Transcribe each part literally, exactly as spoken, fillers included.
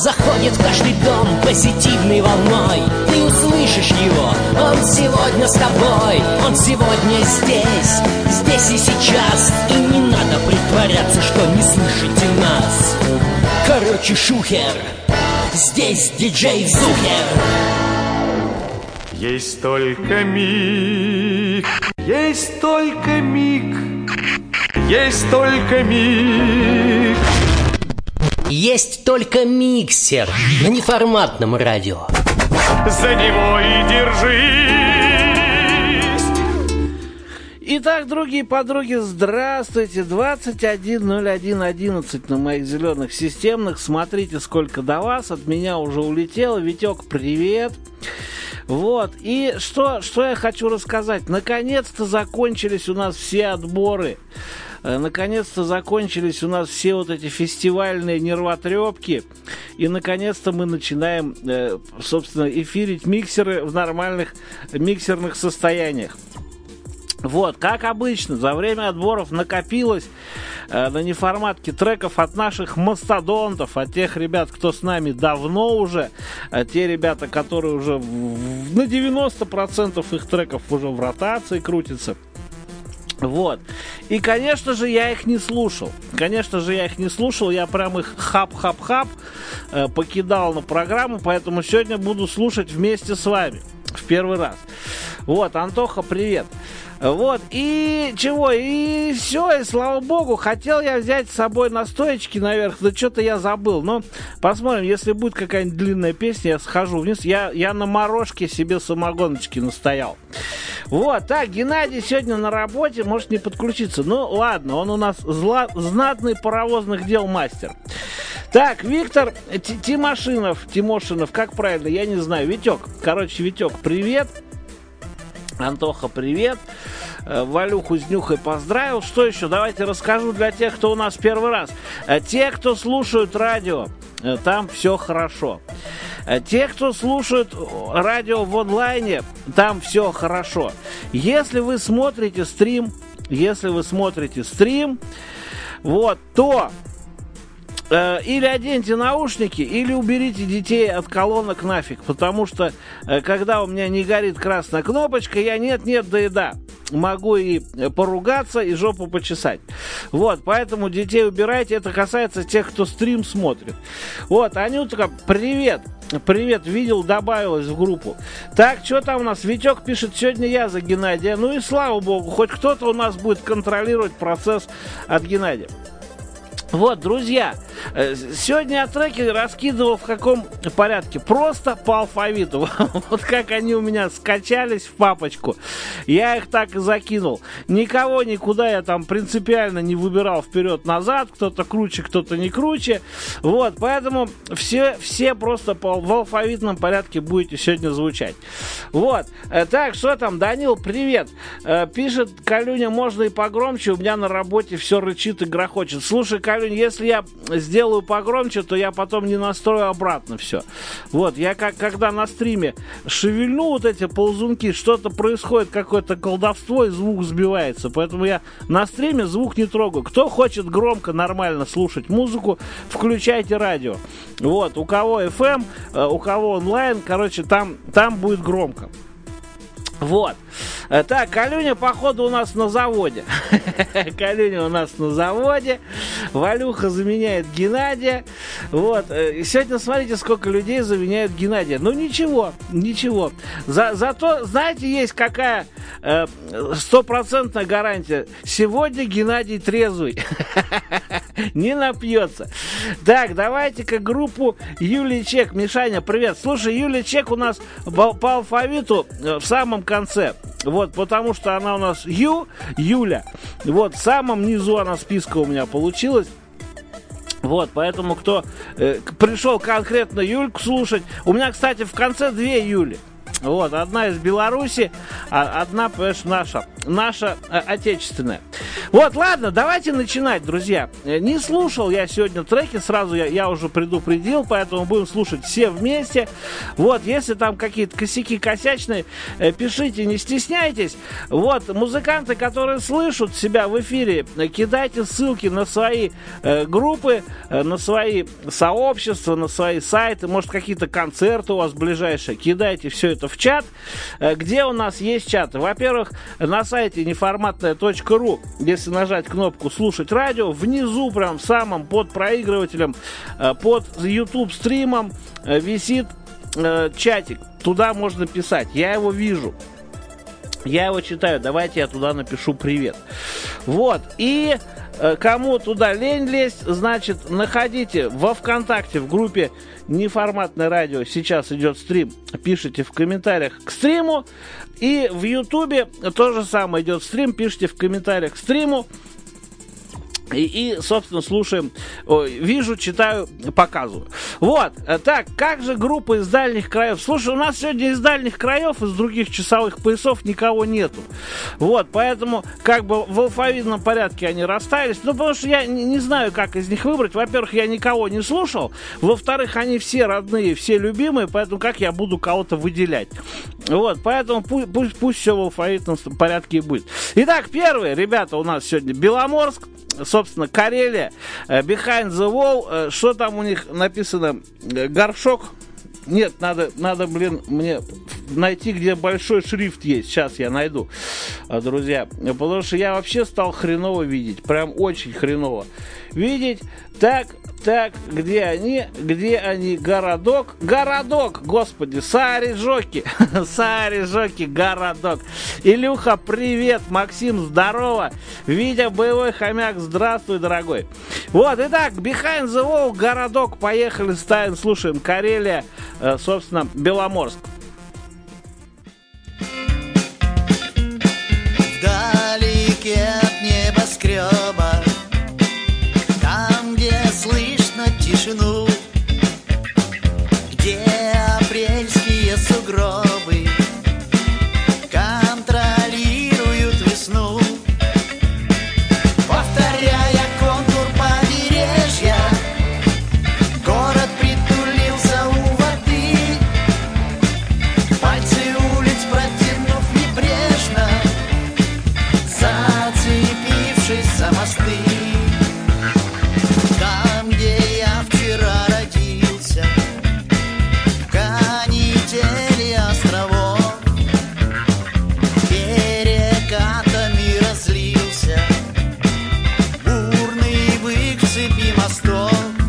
заходит в каждый дом позитивной волной. Ты услышишь его, он сегодня с тобой. Он сегодня здесь, здесь и сейчас. И не надо притворяться, что не слышите нас. Короче, шухер, здесь диджей Зухер. Есть только миг, есть только миг, есть только миг. Есть только миксер на неформатном радио. За него и держись. Итак, другие подруги, здравствуйте. двадцать один ноль один одиннадцать на моих зеленых системных. Смотрите, сколько до вас. От меня уже улетело. Витек, привет. Вот, и что, что я хочу рассказать. Наконец-то закончились у нас все отборы. Наконец-то закончились у нас все вот эти фестивальные нервотрепки. И наконец-то мы начинаем, собственно, эфирить миксеры в нормальных миксерных состояниях. Вот, как обычно, за время отборов накопилось э, на неформатке треков от наших мастодонтов, от тех ребят, кто с нами давно уже, э, те ребята, которые уже в, в, на девяносто процентов их треков уже в ротации крутятся. Вот. И, конечно же, я их не слушал. Конечно же, я их не слушал. Я прям их хап-хап-хап э, покидал на программу, поэтому сегодня буду слушать вместе с вами. В первый раз. Вот, Антоха, привет. Вот, и чего, и все, и слава богу, хотел я взять с собой настоечки наверх, да что-то я забыл, но посмотрим, если будет какая-нибудь длинная песня, я схожу вниз, я, я на морожке себе самогоночки настоял. Вот, так, Геннадий сегодня на работе, может не подключиться, ну ладно, он у нас зла, знатный паровозных дел мастер. Так, Виктор Тимошинов, Тимошинов, как правильно, я не знаю, Витек, короче, Витек, привет. Антоха, привет. Валюху с Нюхой поздравил. Что еще? Давайте расскажу для тех, кто у нас первый раз. Те, кто слушают радио, там все хорошо. Те, кто слушают радио в онлайне, там все хорошо. Если вы смотрите стрим, если вы смотрите стрим, вот, то э, или оденьте наушники, или уберите детей от колонок нафиг, потому что э, когда у меня не горит красная кнопочка, я нет-нет, да и да. Могу и поругаться, и жопу почесать. Вот, поэтому детей убирайте. Это касается тех, кто стрим смотрит. Вот, Анютка, привет. Привет, видел, добавилась в группу. Так, что там у нас? Витек пишет, сегодня я за Геннадия. Ну и слава богу, хоть кто-то у нас будет контролировать процесс от Геннадия. Вот, друзья, сегодня я треки раскидывал в каком порядке? Просто по алфавиту. Вот как они у меня скачались в папочку, я их так и закинул. Никого никуда я там принципиально не выбирал вперед-назад. Кто-то круче, кто-то не круче. Вот, поэтому все, все просто по, в алфавитном порядке будете сегодня звучать. Вот, так, что там? Данил, привет. Пишет, Калюня, можно и погромче, у меня на работе все рычит и грохочет. Слушай, Калюня, если я сделаю погромче, то я потом не настрою обратно все. Вот, я как когда на стриме шевельну вот эти ползунки, что-то происходит, какое-то колдовство, и звук сбивается. Поэтому я на стриме звук не трогаю. Кто хочет громко, нормально слушать музыку, включайте радио. Вот, у кого эф эм, у кого онлайн, короче, там, там будет громко. Вот. Так, Калюня, походу, у нас на заводе. Калюня у нас на заводе. Валюха заменяет Геннадия. Вот. Сегодня смотрите, сколько людей заменяют Геннадия. Ну, ничего, ничего. За, зато, знаете, есть какая стопроцентная гарантия. Сегодня Геннадий трезвый. Не напьется. Так, давайте-ка группу Юлия Чек. Мишаня, привет. Слушай, Юлия Чек у нас по, по алфавиту в самом конце. Вот, потому что она у нас Ю, Юля. Вот, в самом низу она списка у меня получилась. Вот, поэтому кто э, пришел конкретно Юльку слушать. У меня, кстати, в конце две Юли. Вот, одна из Беларуси, а одна, понимаешь, наша. наша э, отечественная. Вот, ладно, давайте начинать, друзья. Не слушал я сегодня треки, сразу я, я уже предупредил, поэтому будем слушать все вместе. Вот, если там какие-то косяки косячные, э, пишите, не стесняйтесь. Вот, музыканты, которые слышат себя в эфире, э, кидайте ссылки на свои э, группы, э, на свои сообщества, на свои сайты, может, какие-то концерты у вас ближайшие. Кидайте все это в чат. Э, где у нас есть чаты? Во-первых, на сайте неформатная точка ру, если нажать кнопку «Слушать радио», внизу, прям в самом под проигрывателем, э, под YouTube стримом э, висит э, чатик. Туда можно писать. Я его вижу. Я его читаю. Давайте я туда напишу «Привет». Вот. И э, кому туда лень лезть, значит, находите во ВКонтакте, в группе «Неформатное радио». Сейчас идет стрим. Пишите в комментариях к стриму. И в Ютубе то же самое идет стрим. Пишите в комментариях к стриму. И, и, собственно, слушаем, ой, вижу, читаю, показываю. Вот, так, как же группа из дальних краев? Слушай, у нас сегодня из дальних краев, из других часовых поясов никого нету. Вот, поэтому, как бы в алфавитном порядке они расставились. Ну, потому что я не, не знаю, как из них выбрать. Во-первых, я никого не слушал. Во-вторых, они все родные, все любимые, поэтому как я буду кого-то выделять? Вот, поэтому пусть, пусть, пусть все в алфавитном порядке и будет. Итак, первые ребята у нас сегодня Беломорск. Собственно, Карелия, Behind the Wall, что там у них написано? Горшок? Нет, надо, надо, блин, мне найти, где большой шрифт есть. Сейчас я найду, друзья. Потому что я вообще стал хреново видеть. Прям очень хреново видеть. Так, так, где они? Где они? Городок. Городок, господи, Сарижоки. Сарижоки, городок. Илюха, привет. Максим, здорово. Витя, боевой хомяк, здравствуй, дорогой. Вот, итак, Behind the Wall, городок. Поехали, ставим, слушаем. Карелия, собственно, Беломорск. Вдалеке от небоскреба, там, где слышно тишину, где апрельские сугробы контролируют весну, повторяя контур побережья, город притулился у воды, пальцы улиц протянув небрежно, зацепившись за мосты. Там, где я вчера родился, в канители островов, перекатами разлился бурный бык в цепи мостов,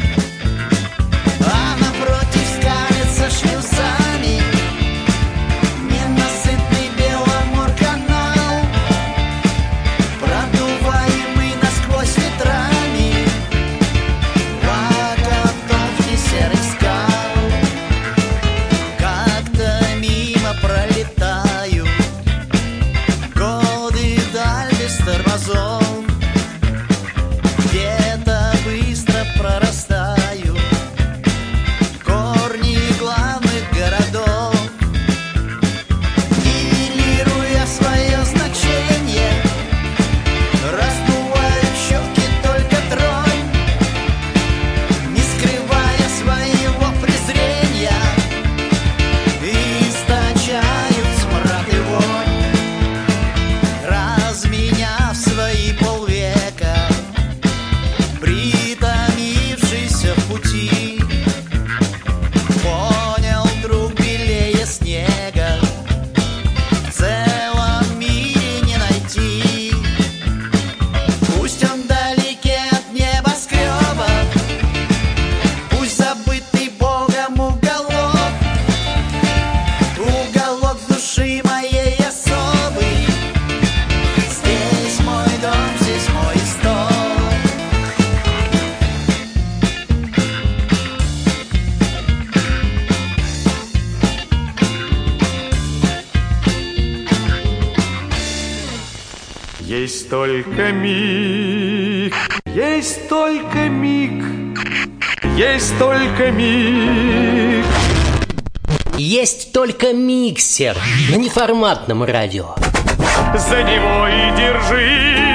а напротив скалится шлюзами ненасытный Беломорканал, продуваемый насквозь ветрами вагонки серых скал. Как-то мимо пролетают годы вдаль без тормозов, где-то быстро прорастают корни главных городов, нивелируя свое значение, раздувают щеки только тронь, не скрывая своего презрения, источают смрад и вонь, разменяв свои полвека, притомившийся в пути, понял друг белее снега, в целом мире не найти. Пусть он вдалеке от небоскребов, пусть забытый Богом уголок, уголок души моей особый. Здесь мой дом, здесь мой стол. Есть только миг, есть только миг, есть только миг. Есть только миксер на неформатном радио. за него и держись.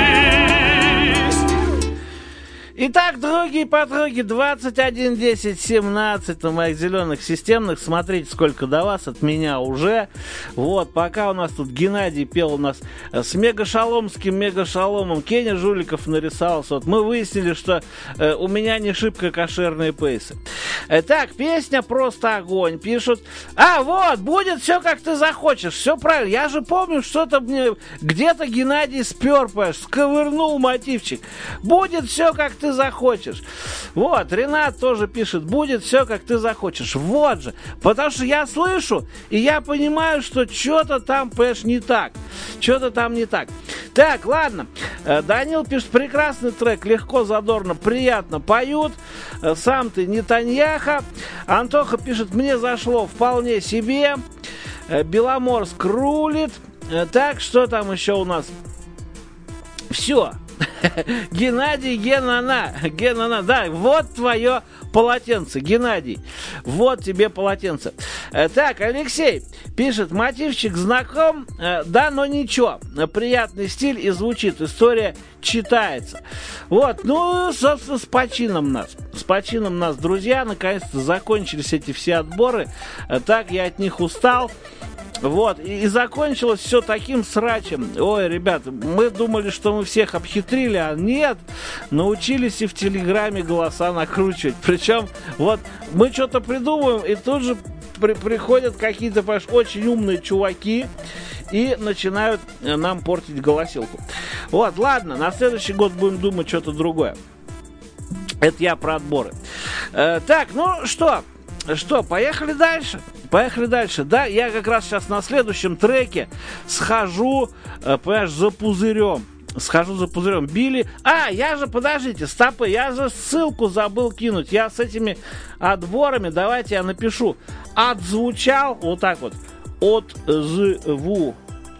Итак, другие подруги, двадцать один десять семнадцать на моих зеленых системных. Смотрите, сколько до вас, от меня уже. Вот, пока у нас тут Геннадий пел у нас с мегашаломским мегашаломом, Кеня Жуликов нарисовался. Вот мы выяснили, что э, у меня не шибко кошерные пейсы. Э, так, песня просто огонь. Пишут, а вот, будет все, как ты захочешь. Все правильно. Я же помню, что-то мне где-то Геннадий спер, понимаешь, сковырнул мотивчик. Будет все, как ты захочешь. Вот, Ренат тоже пишет, будет все, как ты захочешь. Вот же, потому что я слышу, и я понимаю, что что-то там, понимаешь, не так. Что-то там не так. Так, ладно. Данил пишет, прекрасный трек, легко, задорно, приятно поют. Сам ты не Таньяха. Антоха пишет, мне зашло вполне себе. Беломорск рулит. Так, что там еще у нас? Все. Геннадий, Генана, Генана, да, вот твое полотенце, Геннадий, вот тебе полотенце. Так, Алексей пишет, мотивчик знаком, да, но ничего, приятный стиль и звучит, история читается. Вот, ну, собственно, с почином нас, с почином нас, друзья, наконец-то закончились эти все отборы, так я от них устал. Вот, и, и закончилось все таким срачем. Ой, ребят, мы думали, что мы всех обхитрили, а нет, научились и в Телеграме голоса накручивать. Причем, вот, мы что-то придумываем, и тут же при, приходят какие-то, понимаешь, очень умные чуваки и начинают нам портить голосилку. Вот, ладно, на следующий год будем думать что-то другое. Это я про отборы. Э, так, ну что, что, поехали дальше? Поехали дальше. Да, я как раз сейчас на следующем треке схожу, э, понимаешь, за пузырем. Схожу за пузырем. Билли... А, я же, подождите, стопы, я же ссылку забыл кинуть. Я с этими отборами, давайте я напишу. Отзвучал, вот так вот. Отзвучал.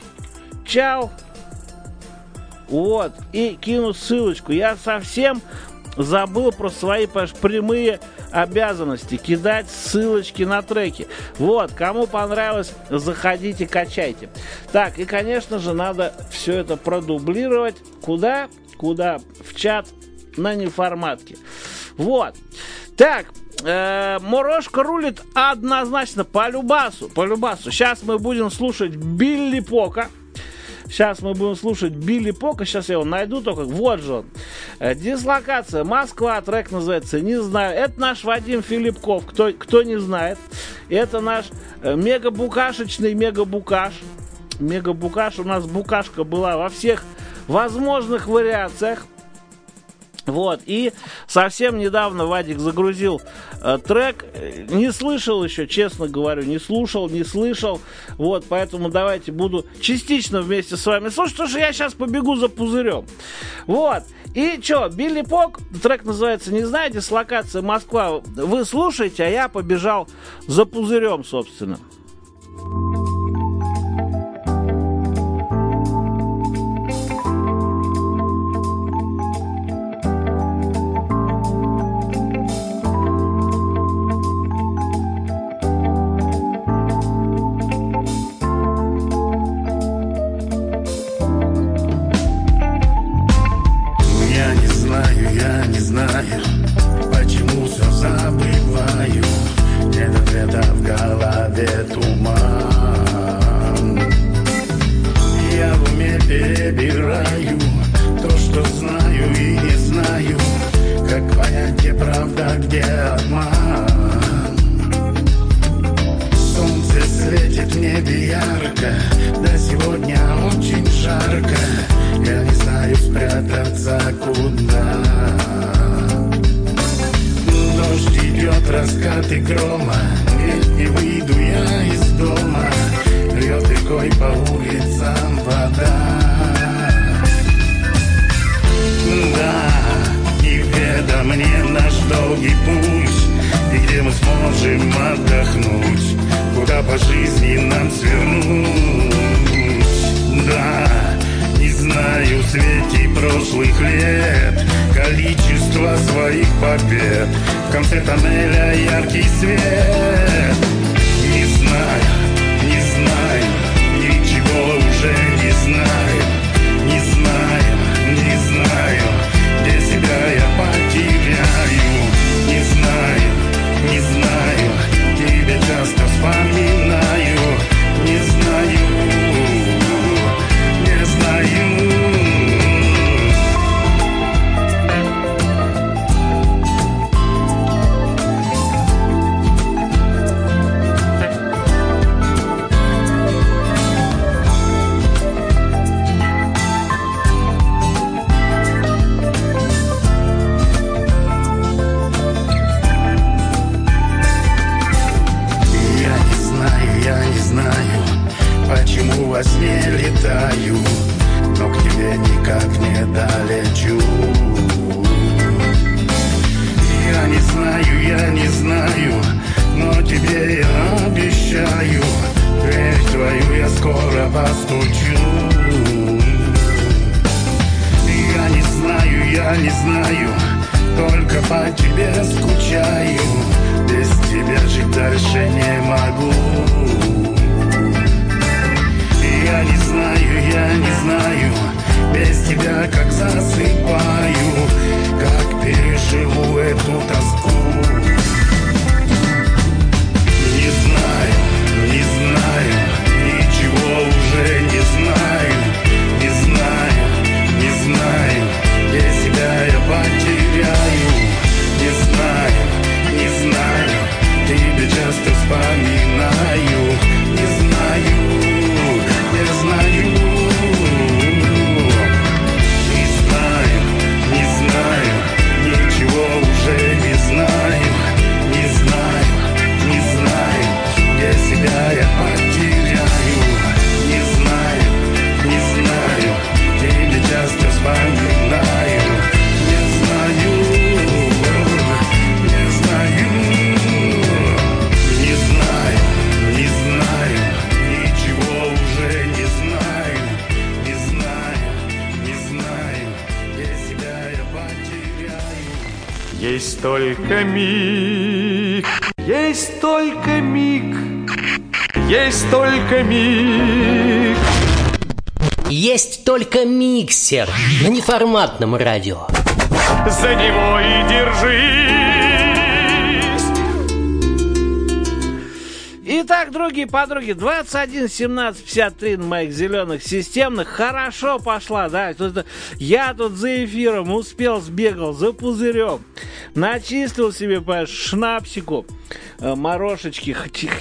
Вот. И кину ссылочку. Я совсем забыл про свои, понимаешь, прямые обязанности кидать ссылочки на треки. Вот, кому понравилось, заходите, качайте. Так, и, конечно же, надо все это продублировать. Куда? Куда? В чат на неформатке. Вот. Так, э, Морошка рулит однозначно по любасу. По любасу. Сейчас мы будем слушать Билли Пока. Сейчас мы будем слушать Билли Пока. Сейчас я его найду только. Вот же он. Дислокация Москва. Трек называется «Не знаю». Это наш Вадим Филипков. Кто, кто не знает. Это наш мега-букашечный мега-букаш. Мега-букаш. У нас букашка была во всех возможных вариациях. Вот, и совсем недавно Вадик загрузил э, трек, не слышал еще, честно говорю, не слушал, не слышал, вот, поэтому давайте буду частично вместе с вами слушать, потому что я сейчас побегу за пузырем, вот, и что, Билли Пок, трек называется «Не знаю», дислокация Москва, вы слушаете, а я побежал за пузырем, собственно. Почему все забываю? Нет ответа в голове, туман. Я в уме перебираю то, что знаю и не знаю. Как понять, где правда, где обман? Солнце светит в небе ярко, да сегодня очень жарко. Я не знаю спрятаться куда. Дождь идет, раскаты грома. Нет, не выйду я из дома. Льет рекой по улицам вода. Да, неведом мне наш долгий путь. И где мы сможем отдохнуть, куда по жизни нам свернуть. Да, не знаю в свете прошлых лет количество своих побед. В конце тоннеля яркий свет. Не знаю, не знаю, ничего уже не знаю. не знаю, только по тебе скучаю. Без тебя жить дальше не могу. Я не знаю, я не знаю, без тебя как засыпаю, как переживу эту тоску. Не знаю, не знаю, ничего уже не знаю. Не знаю, не знаю, без тебя я потеряю. Не знаю, не знаю, тебя часто вспоминаю. Не знаю, не знаю, не знаю, не знаю, ничего уже не знаю. Не знаю, не знаю, где себя я потеряю. Не знаю, не знаю, тебя часто вспоминаю. Не знаю, не знаю, не знаю, не знаю, ничего уже не знаю. Не знаю, не знаю, где себя я потеряю. Есть только миг, есть только миг, есть только миг. Есть только миксер на неформатном радио. За него и держись. Итак, другие подруги, двадцать один семнадцать пятьдесят три на моих зеленых системных. Хорошо пошла, да. Тут, я тут за эфиром успел, сбегал за пузырем. Начистил себе, понимаешь, шнапсику. Морошечки,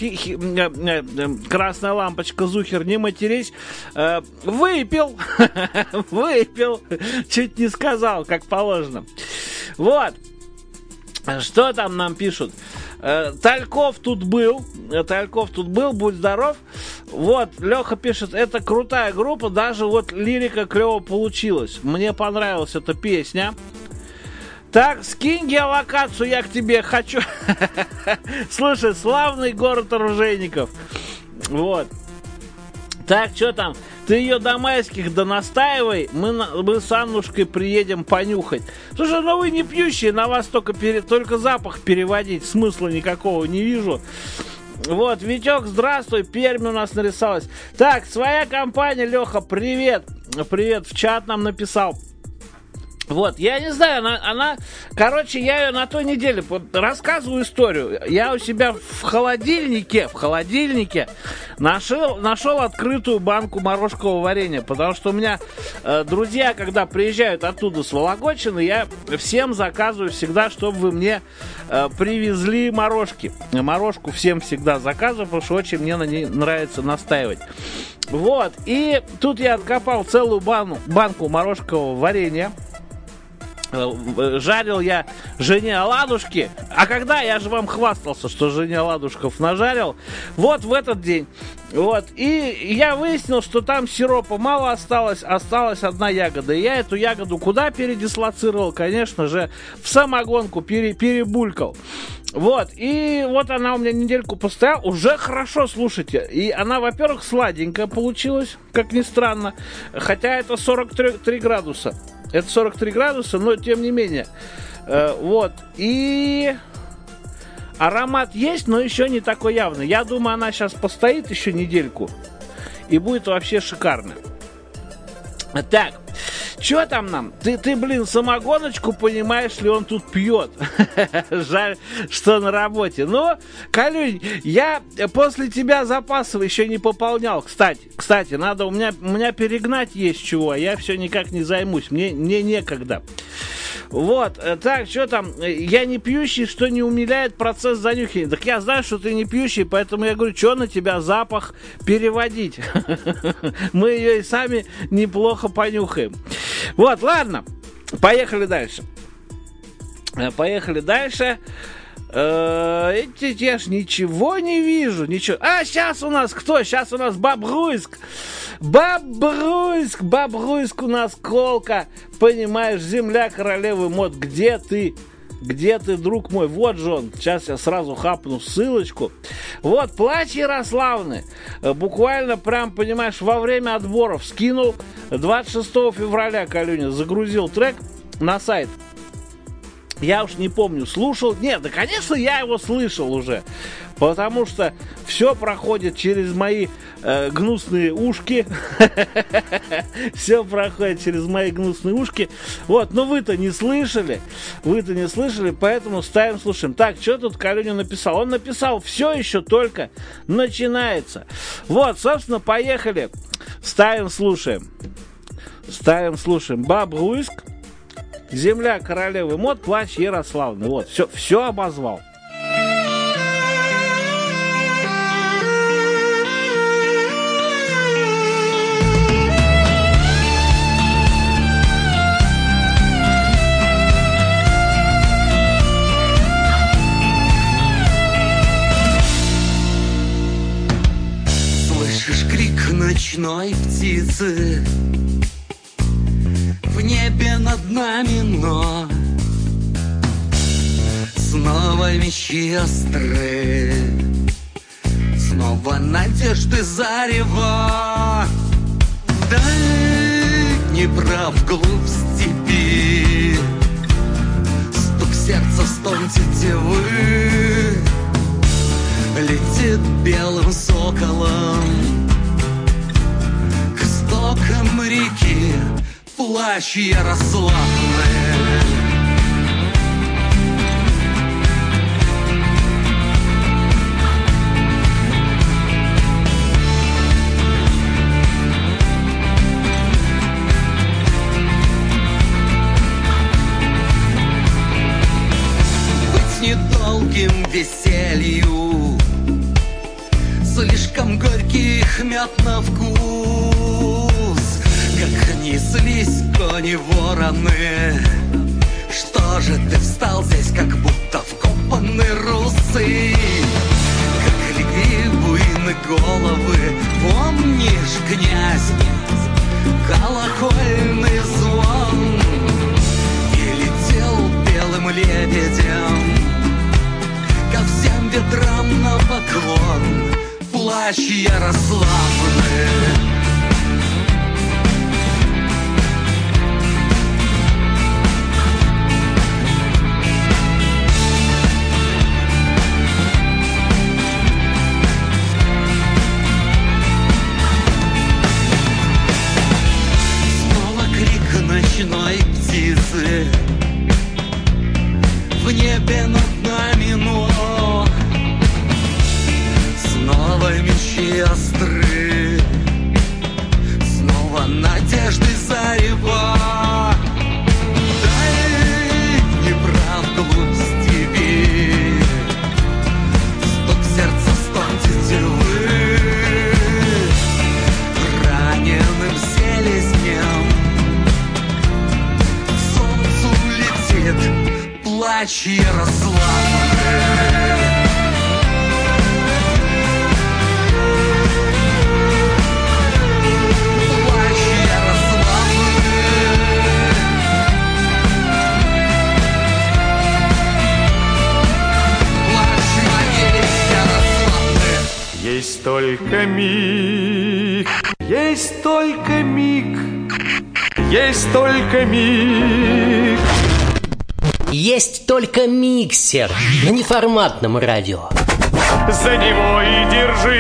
красная лампочка, Зухер, не матерись. Выпил, выпил, чуть не сказал, как положено. Вот, что там нам пишут? Тальков тут был, Тальков тут был, будь здоров. Вот, Леха пишет, это крутая группа, даже вот лирика клево получилась. Мне понравилась эта песня. Так, скинь геолокацию, я к тебе хочу. Слушай, славный город оружейников. Вот. Так, что там? Ты ее до майских донастаивай, мы, мы с Аннушкой приедем понюхать. Слушай, ну вы не пьющие, на вас только, пере, только запах переводить, смысла никакого не вижу. Вот, Витек, здравствуй, Пермь у нас нарисалась. Так, своя компания, Леха, привет. Привет, в чат нам написал. Вот, я не знаю, она, она, короче, я ее на той неделе вот, рассказываю историю. Я у себя в холодильнике, в холодильнике нашел, нашел открытую банку морожкового варенья, потому что у меня э, друзья, когда приезжают оттуда с Вологодчины, я всем заказываю всегда, чтобы вы мне э, привезли морожки. Морожку всем всегда заказываю, потому что очень мне на ней нравится настаивать. Вот, и тут я откопал целую бану, банку морожкового варенья. Жарил я жене оладушки. А когда? Я же вам хвастался, что жене оладушков нажарил. Вот в этот день. Вот. И я выяснил, что там сиропа мало осталось. Осталась одна ягода. И я эту ягоду куда передислоцировал? Конечно же, в самогонку пере, перебулькал. Вот. И вот она у меня недельку постояла. Уже хорошо, слушайте. И она, во-первых, сладенькая получилась, как ни странно. Хотя это сорок три градуса. Это сорок три градуса, но тем не менее. Э, вот. И аромат есть, но еще не такой явный. Я думаю, она сейчас постоит еще недельку. И будет вообще шикарно. Так. Что там нам? Ты, ты, блин, самогоночку, понимаешь ли, он тут пьет. Жаль, что на работе. Но, Калюнь, я после тебя запасов еще не пополнял. Кстати, кстати, надо, у меня, у меня перегнать есть чего, а я все никак не займусь. Мне, мне некогда. Вот, так, что там? Я не пьющий, что не умиляет процесс занюхивания. Так я знаю, что ты не пьющий, поэтому я говорю, что на тебя запах переводить? Мы ее и сами неплохо понюхаем. Вот, ладно, поехали дальше. Поехали дальше. Эти, я ж ничего не вижу, ничего. А, сейчас у нас кто? Сейчас у нас Бобруйск. Бобруйск, Бобруйск у нас Колка. Понимаешь, земля королевы мод. Где ты? Где ты, друг мой? Вот же он. Сейчас я сразу хапну ссылочку. Вот, плач Ярославны. Буквально прям, понимаешь, во время отборов скинул. двадцать шестого февраля, Калюня, загрузил трек. на сайт. Я уж не помню, слушал. Нет, да, конечно, я его слышал уже. Потому что все проходит через мои э, гнусные ушки. Все проходит через мои гнусные ушки. Вот, но вы-то не слышали. Вы-то не слышали, поэтому ставим, слушаем. Так, что тут Калюня написал? Он написал, все еще только начинается. Вот, собственно, поехали. Ставим, слушаем. Ставим, слушаем. Бобруйск. Земля королевы мод, плач Ярославны. Вот, все, все обозвал. Слышишь крик ночной птицы в небе над нами, но снова мечи остры, снова надежды зарево. Даль Днепра вглубь степи, стук сердца, стон тетивы, летит белым соколом к истокам реки. Плащ Ярославны. Быть недолгим веселью, слишком горький хмят на вкус. Как неслись кони-вороны, что же ты встал здесь, как будто вкопанный русы? Как легли буйны головы, помнишь, князь, колокольный звон? И летел белым лебедем ко всем ветрам на поклон плащ Ярославны. Ночной птицы в небе над нами, но снова мечи остры, снова надежды зарево. Дай Днепра вглубь степи, стук сердца, стон тетивы, раненым селезням плач Ярославны. Плач Ярославны. Плач моей Ярославны. Есть только миг, есть только миг, есть только миг. Есть только миксер на неформатном радио. За него и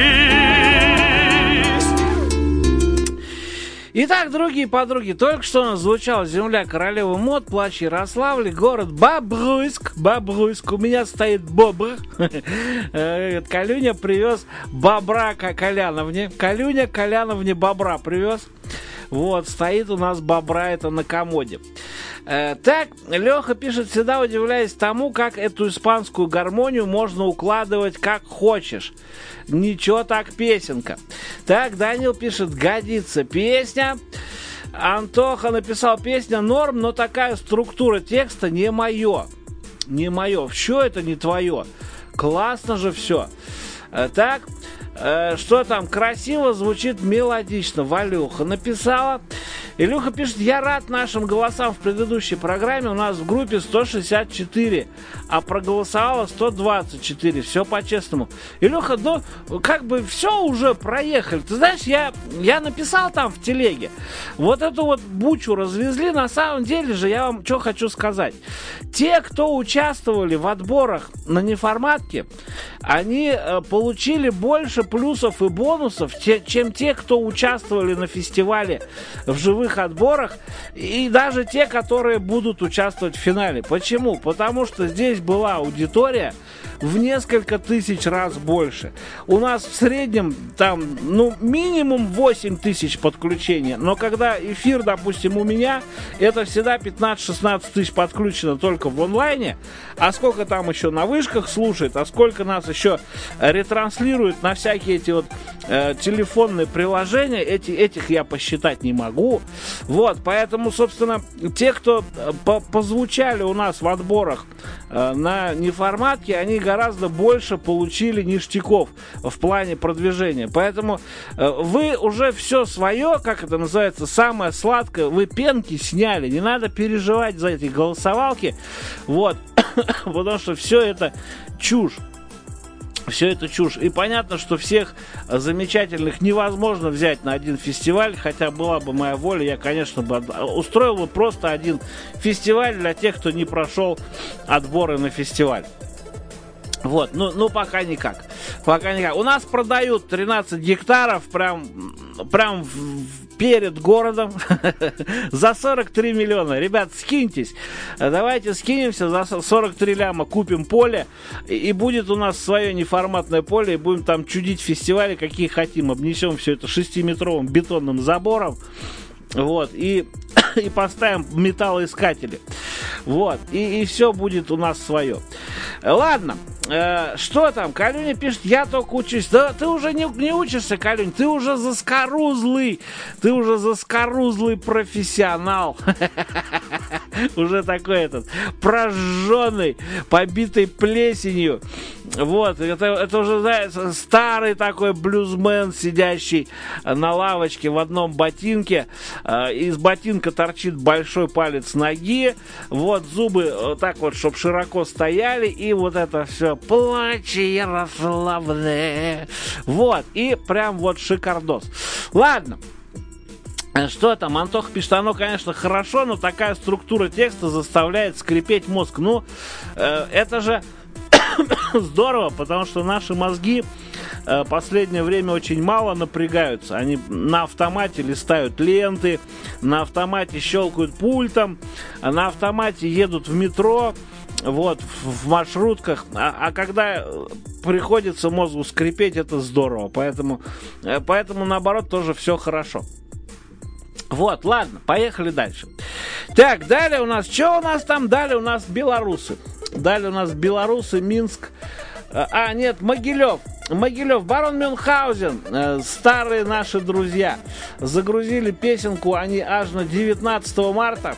держись. Итак, другие подруги, только что у нас звучала земля королевы мод, плач Ярославли, город Бобруйск. Бобруйск. У меня стоит бобр. Калюня привез бобра Коляновне. Калюня Коляновне бобра привез. Вот, стоит у нас бобра это на комоде. Э, так, Леха пишет, всегда удивляюсь тому, как эту испанскую гармонию можно укладывать как хочешь. Ничего так песенка. Так, Данил пишет, годится песня. Антоха написал, песня норм, но такая структура текста не мое. Не мое. Все это не твое. Классно же все. Э, так, э, что там? Красиво звучит, мелодично. Валюха написала. Илюха пишет, я рад нашим голосам в предыдущей программе. У нас в группе сто шестьдесят четыре, а проголосовало сто двадцать четыре. Все по-честному. Илюха, ну, как бы все уже проехали. Ты знаешь, я, я написал там в телеге. Вот эту вот бучу развезли. На самом деле же, я вам что хочу сказать. Те, кто участвовали в отборах на неформатке, они э, получили больше плюсов и бонусов, те, чем те, кто участвовали на фестивале в живых отборах, и даже те, которые будут участвовать в финале. Почему? Потому что здесь была аудитория в несколько тысяч раз больше. У нас в среднем там, ну, минимум восемь тысяч подключений, но когда эфир, допустим, у меня, это всегда пятнадцать-шестнадцать тысяч подключено только в онлайне, а сколько там еще на вышках слушает, а сколько нас еще ретранслирует на всякие эти вот э, телефонные приложения, эти, этих я посчитать не могу. Вот, поэтому, собственно, те, кто по позвучали у нас в отборах э, на неформатке, они гораздо больше получили ништяков в плане продвижения. Поэтому э, вы уже все свое, как это называется, самое сладкое, вы пенки сняли. Не надо переживать за эти голосовалки. Вот. Потому что все это чушь. Все это чушь. И понятно, что всех замечательных невозможно взять на один фестиваль, хотя была бы моя воля, я, конечно, бы устроил бы просто один фестиваль для тех, кто не прошел отборы на фестиваль. Вот, ну, ну пока никак. Пока никак. У нас продают тринадцать гектаров прям, прям в, перед городом за сорок три миллиона. Ребят, скиньтесь. Давайте скинемся за сорок три ляма, купим поле, и, и будет у нас свое неформатное поле, и будем там чудить фестивали, какие хотим. Обнесем все это шестиметровым бетонным забором. Вот, и, и поставим металлоискатели. Вот, и, и все будет у нас свое. Ладно, э, что там? Калюня пишет, я только учусь. Да ты уже не, не учишься, Калюнь, ты уже заскорузлый. Ты уже заскорузлый профессионал. Уже такой этот, прожженный, побитый плесенью. Вот, это, это уже, знаете, старый такой блюзмен, сидящий на лавочке в одном ботинке. Из ботинка торчит большой палец ноги. Вот, зубы вот так вот, чтобы широко стояли. И вот это все, плачи, Ярославне. Вот, и прям вот шикардос. Ладно. Что там? Антох пишет, оно, конечно, хорошо, но такая структура текста заставляет скрипеть мозг. Ну, э, это же здорово, потому что наши мозги э, последнее время очень мало напрягаются. Они на автомате листают ленты, на автомате щелкают пультом, на автомате едут в метро, вот, в, в маршрутках. А, а когда приходится мозгу скрипеть, это здорово. Поэтому, э, поэтому наоборот, тоже все хорошо. Вот, ладно, поехали дальше. Так, далее у нас, что у нас там? Далее у нас белорусы. Далее у нас белорусы, Минск. А, нет, Могилев. Могилев, барон Мюнхгаузен, э, старые наши друзья, загрузили песенку они аж на девятнадцатого марта.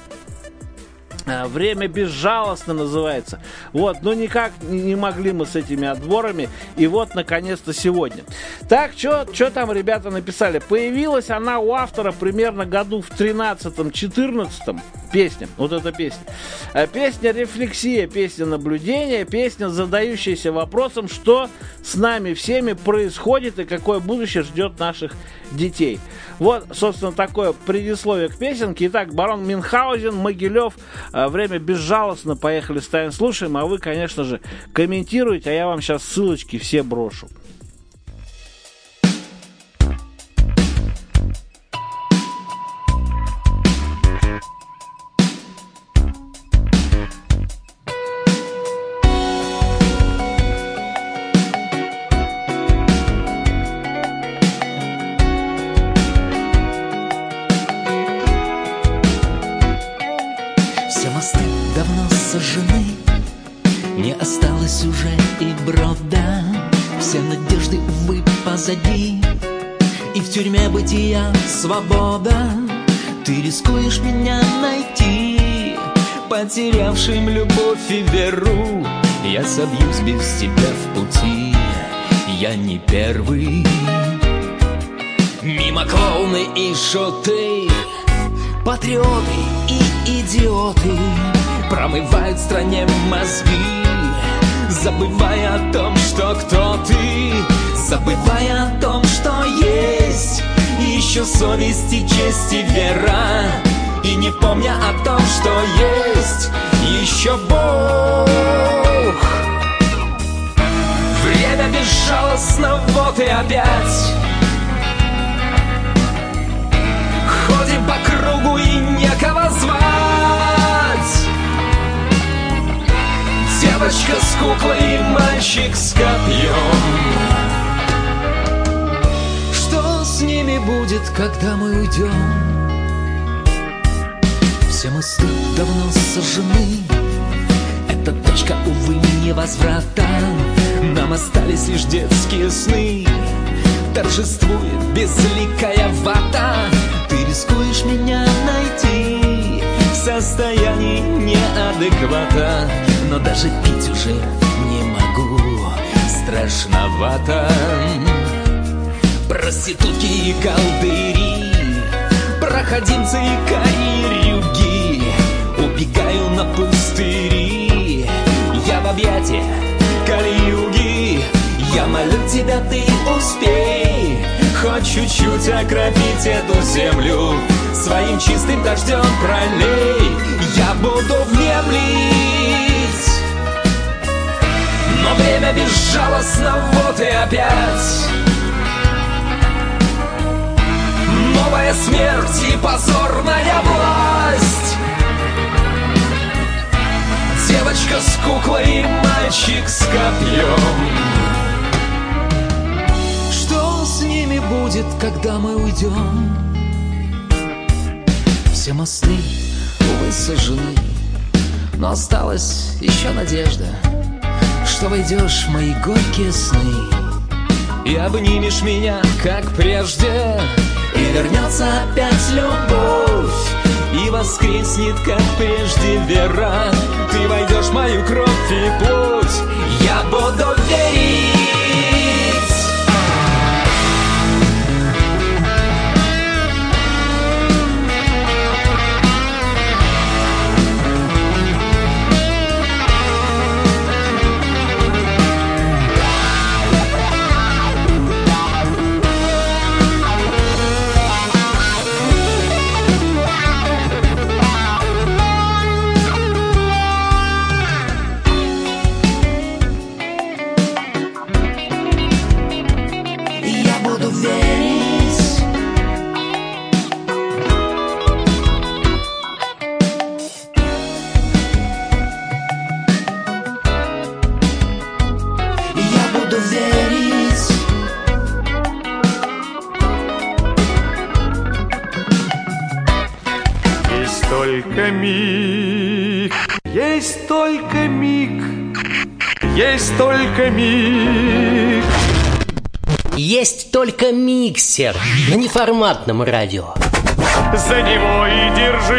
«Время безжалостно» называется. Вот, но никак не могли мы с этими отборами. И вот, наконец-то, сегодня. Так, что там ребята написали? Появилась она у автора примерно году в тринадцатом-четырнадцатом. Песня, вот эта песня. Песня рефлексия, песня наблюдения, песня, задающаяся вопросом, что с нами всеми происходит и какое будущее ждет наших детей. Вот, собственно, такое предисловие к песенке. Итак, барон Мюнхгаузен, Могилев, «Время безжалостно». Поехали, ставим, слушаем, а вы, конечно же, комментируйте, а я вам сейчас ссылочки все брошу. Не осталось уже и брода, все надежды, увы, позади, и в тюрьме бытия свобода. Ты рискуешь меня найти, потерявшим любовь и веру. Я собьюсь без тебя в пути, я не первый. Мимо клоуны и шуты, Патриоты и идиоты промывают стране мозги, забывая о том, что кто ты, забывая о том, что есть еще совесть и честь и вера, и не помня о том, что есть еще Бог. Время безжалостно, вот и опять ходим по кругу и некого звать. Девочка с куклой и мальчик с копьем. Что с ними будет, когда мы уйдем? Все мосты давно сожжены. Эта точка, увы, невозврата. Нам остались лишь детские сны. Торжествует безликая вата. Ты рискуешь меня найти в состоянии неадеквата, но даже пить уже не могу, страшновато. Проститутки и колдыри, проходимцы и карьерюги, убегаю на пустыри, я в объятиях кали-юги. Я молю тебя, ты успей хоть чуть-чуть окропить эту землю, своим чистым дождем пролей. Я буду внемлить, но время безжалостно, вот и опять новая смерть и позорная власть. Девочка с куклой и мальчик с копьем. Что с ними будет, когда мы уйдем? Все мосты, увы, сожжены, но осталась еще надежда, что войдешь в мои горькие сны и обнимешь меня, как прежде, и вернется опять любовь, и воскреснет, как прежде, вера. Ты войдешь в мою кровь и плоть, я буду верить. только миг, есть только миг, есть только миг. Есть только миксер на неформатном радио. За него и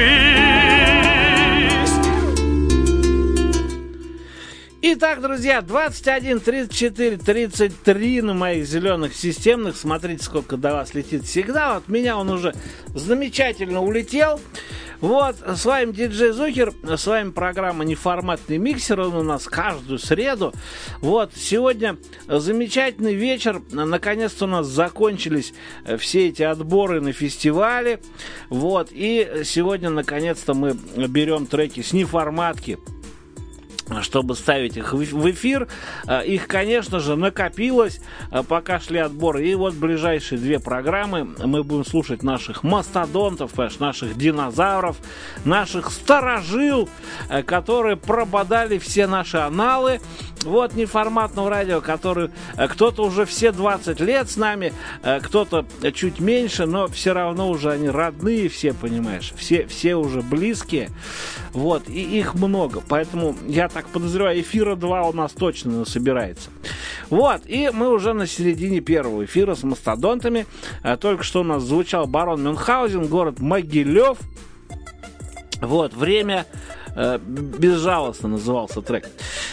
держись. Итак, друзья, двадцать один тридцать четыре тридцать три на моих зеленых системных. Смотрите, сколько до вас летит сигнал. От меня он уже замечательно улетел. Вот, с вами диджей Зухер, с вами программа «Неформатный миксер», он у нас каждую среду. Вот, сегодня замечательный вечер, наконец-то у нас закончились все эти отборы на фестивале. Вот, и сегодня, наконец-то, мы берем треки с неформатки, чтобы ставить их в эфир. Их, конечно же, накопилось, пока шли отборы. И вот ближайшие две программы мы будем слушать наших мастодонтов, наших динозавров, наших старожил, которые прободали все наши аналы. Вот неформатного радио, который кто-то уже все двадцать лет с нами, кто-то чуть меньше, но все равно уже они родные все, понимаешь, все, все уже близкие. Вот, и их много, поэтому я так подозреваю, эфира два у нас точно собирается. Вот, и мы уже на середине первого эфира с мастодонтами. Только что у нас звучал Барон Мюнхгаузен, город Могилев. Вот, время... Безжалостно назывался трек.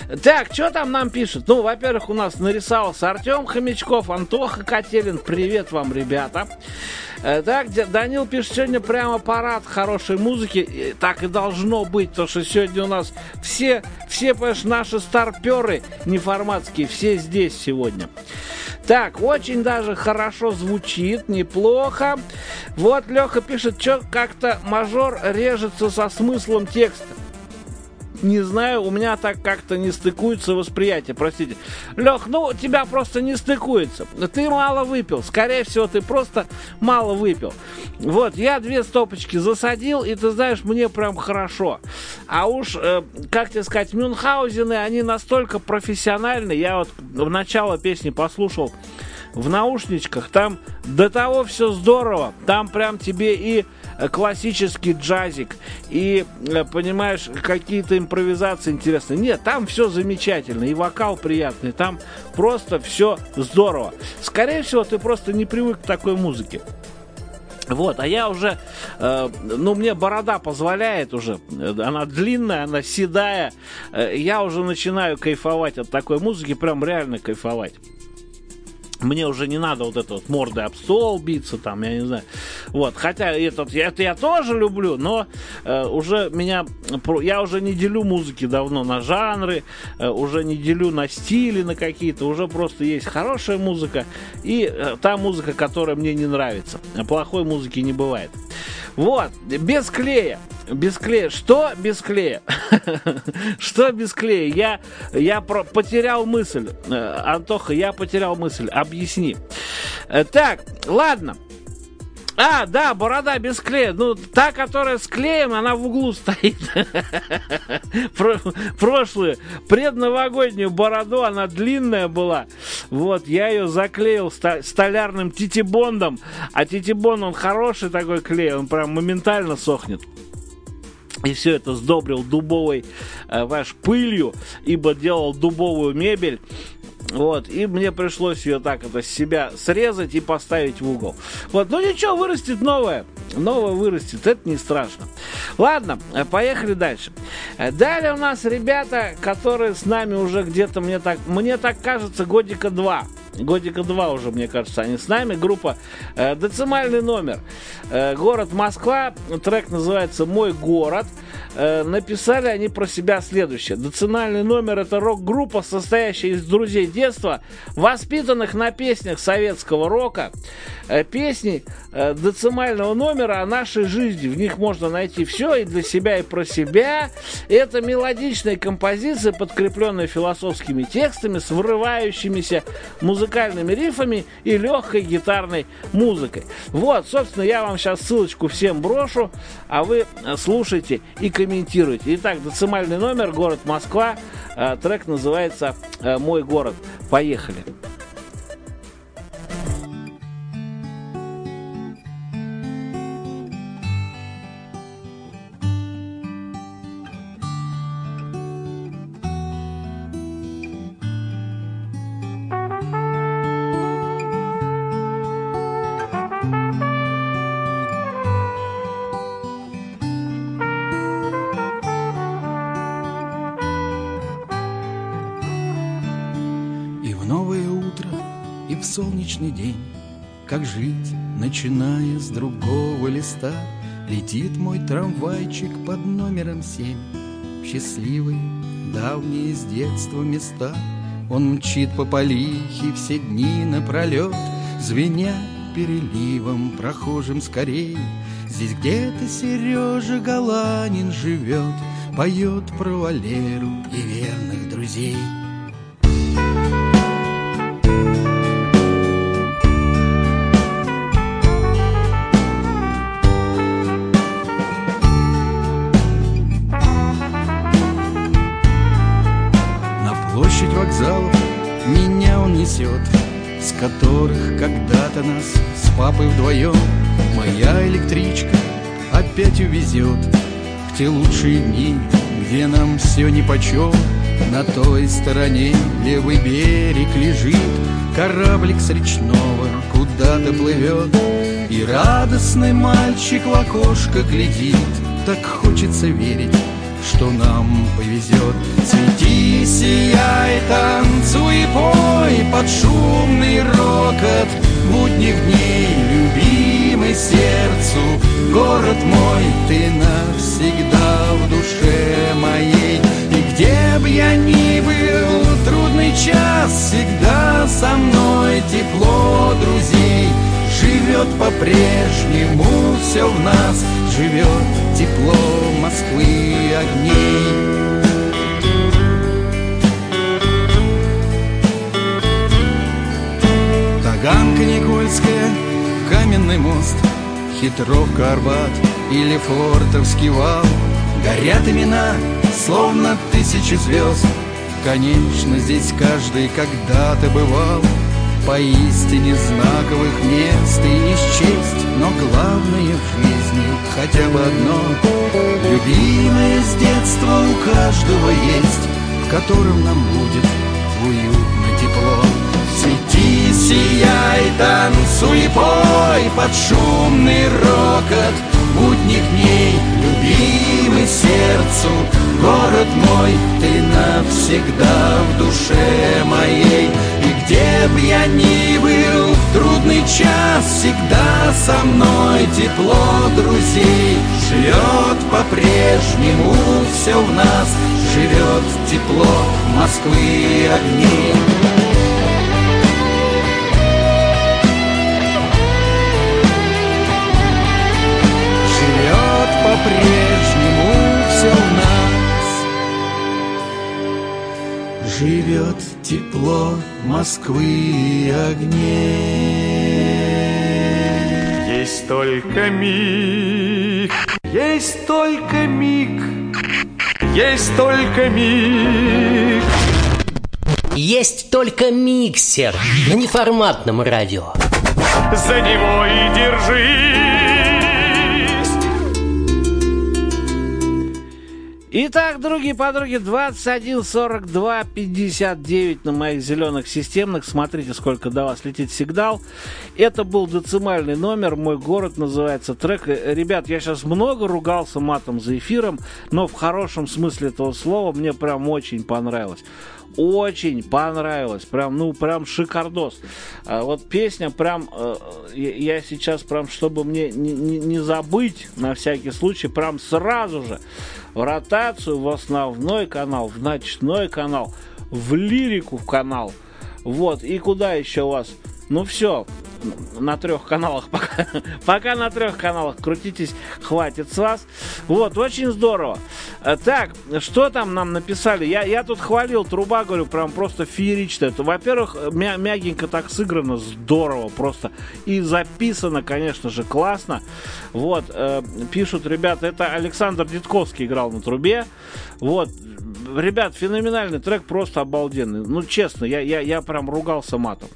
Так, что там нам пишут? Ну, во-первых, у нас нарисовался Артем Хомячков, Антоха Котелин. Привет вам, ребята. Так, Данил пишет, сегодня прямо парад хорошей музыки. Так и должно быть, потому что сегодня у нас все, все, понимаешь, наши старперы неформатские, все здесь сегодня. Так, очень даже хорошо звучит, неплохо. Вот Леха пишет, что как-то мажор режется со смыслом текста. Не знаю, у меня так как-то не стыкуется восприятие, простите. Лех, ну, у тебя просто не стыкуется. Ты мало выпил. Скорее всего, ты просто мало выпил. Вот, я две стопочки засадил, и ты знаешь, мне прям хорошо. А уж, э, как тебе сказать, Мюнхгаузены, они настолько профессиональны. Я вот в начало песни послушал в наушничках. Там до того все здорово. Там прям тебе и классический джазик, и, понимаешь, какие-то импровизации интересные. Нет, там все замечательно, и вокал приятный, там просто все здорово. Скорее всего, ты просто не привык к такой музыке. Вот, а я уже, э, ну, мне борода позволяет уже, она длинная, она седая, э, я уже начинаю кайфовать от такой музыки, прям реально кайфовать. Мне уже не надо вот это вот мордой об стол биться, там, я не знаю. Вот, хотя этот, это я тоже люблю, но э, уже меня, я уже не делю музыки давно на жанры, э, уже не делю на стили, на какие-то, уже просто есть хорошая музыка и э, та музыка, которая мне не нравится. Плохой музыки не бывает. Вот, без клея. Без клея. Что без клея? Что без клея? Я, я про- потерял мысль. Антоха, я потерял мысль. Объясни. Так, ладно. А, да, борода без клея. Ну, та, которая с клеем, она в углу стоит. Прошлую, предновогоднюю бороду, она длинная была. Вот, я ее заклеил столярным титибондом. А титибонд, он хороший такой клей, он прям моментально сохнет. И все это сдобрил дубовой э, ваш пылью, ибо делал дубовую мебель. Вот, и мне пришлось ее так это с себя срезать и поставить в угол. Вот, ну ничего, вырастет новое. Новое вырастет, это не страшно. Ладно, поехали дальше. Далее у нас ребята, которые с нами уже где-то, мне так, мне так кажется, годика два. Годика два уже, мне кажется, они с нами. Группа э, «Децимальный номер». Э, город Москва. Трек называется «Мой город». Э, написали они про себя следующее. «Децимальный номер» — это рок-группа, состоящая из друзей детства, воспитанных на песнях советского рока. Э, песни э, «Децимального номера» о нашей жизни. В них можно найти все и для себя, и про себя. Это мелодичные композиции, подкрепленные философскими текстами, с вырывающимися музыкальными музыкальными рифами и легкой гитарной музыкой. Вот, собственно, я вам сейчас ссылочку всем брошу, а вы слушайте и комментируйте. Итак, «Децимальный номер», город Москва, трек называется «Мой город». Поехали. Солнечный день, как жить, начиная с другого листа, летит мой трамвайчик под номером семь в счастливые, давние с детства места. Он мчит по Полихе все дни напролет, звеня переливом прохожим скорей. Здесь где-то Сережа Галанин живет, поет про Валеру и верных друзей. Вокзалов меня он несет, с которых когда-то нас с папой вдвоем моя электричка опять увезет в те лучшие дни, где нам все нипочем. На той стороне левый берег лежит, кораблик с речного куда-то плывет, и радостный мальчик в окошко глядит. Так хочется верить что нам повезет. Свети, сияй, танцуй и пой под шумный рокот будних дней, любимый сердцу город мой, ты навсегда в душе моей. И где б я ни был, трудный час, всегда со мной тепло друзей. Живет по-прежнему все в нас, живет тепло Москвы огней. Таганка Никольская, Каменный мост, Хитровка, Арбат или Флортовский вал. Горят имена, словно тысячи звезд. Конечно, здесь каждый когда-то бывал. Поистине знаковых мест и не счесть, но главное в жизни хотя бы одно. Любимое с детства у каждого есть, в котором нам будет уютно, тепло. Свети, сияй, танцуй и пой под шумный рокот будних дней, любимый сердцу город мой, ты навсегда в душе моей. И где б я ни был, в трудный час, всегда со мной тепло друзей. Живет по-прежнему все в нас, живет тепло Москвы огней. По-прежнему все в нас, живет тепло Москвы огней. Есть только миг, есть только миг, есть только миг. Есть только миксер на неформатном радио. За него и держись. Итак, другие подруги, двадцать один сорок два пятьдесят девять на моих зеленых системных. Смотрите, сколько до вас летит сигнал. Это был децимальный номер, «Мой город» называется трек. Ребят, я сейчас много ругался матом за эфиром, но в хорошем смысле этого слова мне прям очень понравилось. Очень понравилось, прям, ну, прям шикардос. А вот песня прям, э, я сейчас прям, чтобы мне не, не, не забыть, на всякий случай, прям сразу же в ротацию, в основной канал, в ночной канал, в лирику в канал. Вот, и куда еще у вас? Ну все, на трех каналах пока, пока на трех каналах крутитесь, хватит с вас. Вот, очень здорово. Так, что там нам написали? Я, я тут хвалил Труба, говорю, прям просто феерично. Это, во-первых, мя- мягенько так сыграно, здорово просто. И записано, конечно же, классно. Вот, э, пишут ребята, это Александр Дедковский играл на трубе. Вот, ребят, феноменальный трек, просто обалденный. Ну, честно, я, я, я прям ругался матом.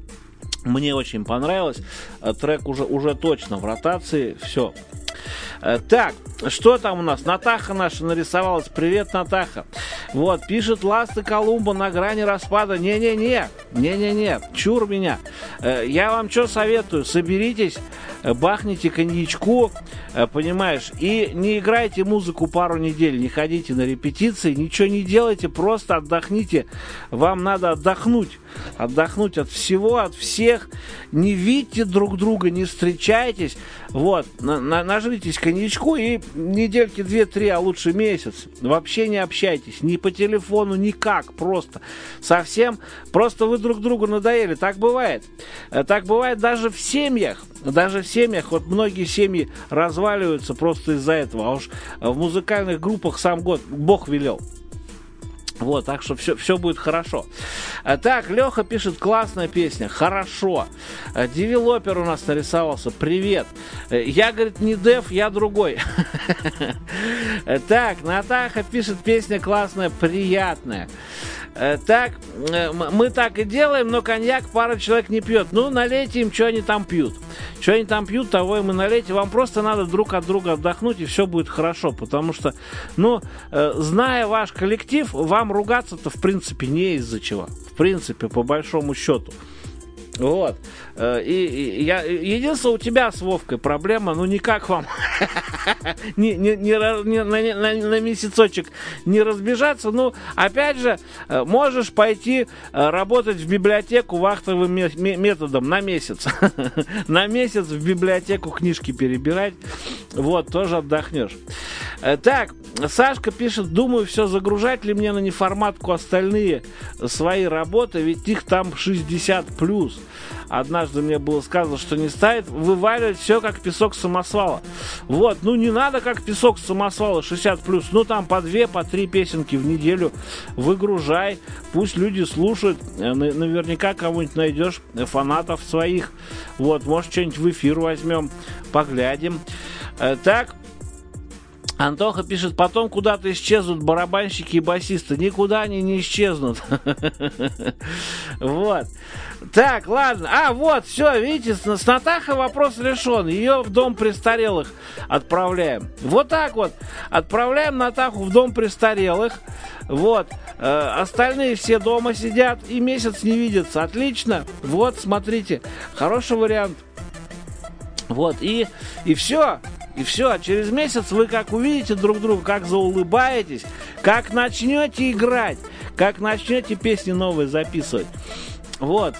Мне очень понравилось. Трек уже, уже точно в ротации. Все. Так, что там у нас? Натаха наша нарисовалась. Привет, Натаха. Вот, пишет Ласты Колумба на грани распада. Не-не-не, не-не-не, чур меня. Я вам что советую? Соберитесь, бахните коньячку, понимаешь, и не играйте музыку пару недель, не ходите на репетиции, ничего не делайте, просто отдохните. Вам надо отдохнуть. Отдохнуть от всего, от всех. Не видите друг друга, не встречайтесь. Вот, на, на, нажритесь коньячку и недельки две-три, а лучше месяц. Вообще не общайтесь, ни по телефону, никак, просто. Совсем, просто вы друг другу надоели. Так бывает. Так бывает даже в семьях. Даже в семьях, вот многие семьи разваливаются просто из-за этого. А уж в музыкальных группах сам год Бог велел. Вот, так что все, все будет хорошо. Так, Леха пишет, классная песня, хорошо. Девелопер у нас нарисовался, привет. Я, говорит, не дев, я другой. Так, Натаха пишет, песня классная, приятная. Так, мы так и делаем, но коньяк пара человек не пьет. Ну, налейте им, что они там пьют. Что они там пьют, того им и налейте. Вам просто надо друг от друга отдохнуть, и все будет хорошо. Потому что, ну, зная ваш коллектив, вам ругаться-то, в принципе, не из-за чего. В принципе, по большому счету. Вот. И, и я, единственное, у тебя с Вовкой проблема, ну никак вам не, не, не, не, на, на, на месяцочек не разбежаться. Ну, опять же, можешь пойти работать в библиотеку вахтовым методом на месяц. На месяц в библиотеку книжки перебирать. Вот, тоже отдохнешь. Так, Сашка пишет, думаю, все, загружать ли мне на неформатку остальные свои работы, ведь их там шестьдесят плюс. Однажды мне было сказано, что не стоит вываливать все как песок самосвала. Вот, ну не надо как песок самосвала шестьдесят плюс, ну там по две, по три песенки в неделю выгружай, пусть люди слушают, наверняка кого-нибудь найдешь, фанатов своих. Вот, может что-нибудь в эфир возьмем, поглядим. Так, Антоха пишет, потом куда-то исчезнут барабанщики и басисты. Никуда они не исчезнут. Вот. Так, ладно. А, вот, все, видите, с Натахой вопрос решен. Ее в дом престарелых отправляем. Вот так вот. Отправляем Натаху в дом престарелых. Вот. Остальные все дома сидят и месяц не видятся. Отлично. Вот, смотрите. Хороший вариант. Вот. И, и все. И все, через месяц вы как увидите друг друга, как заулыбаетесь, как начнете играть, как начнете песни новые записывать. Вот.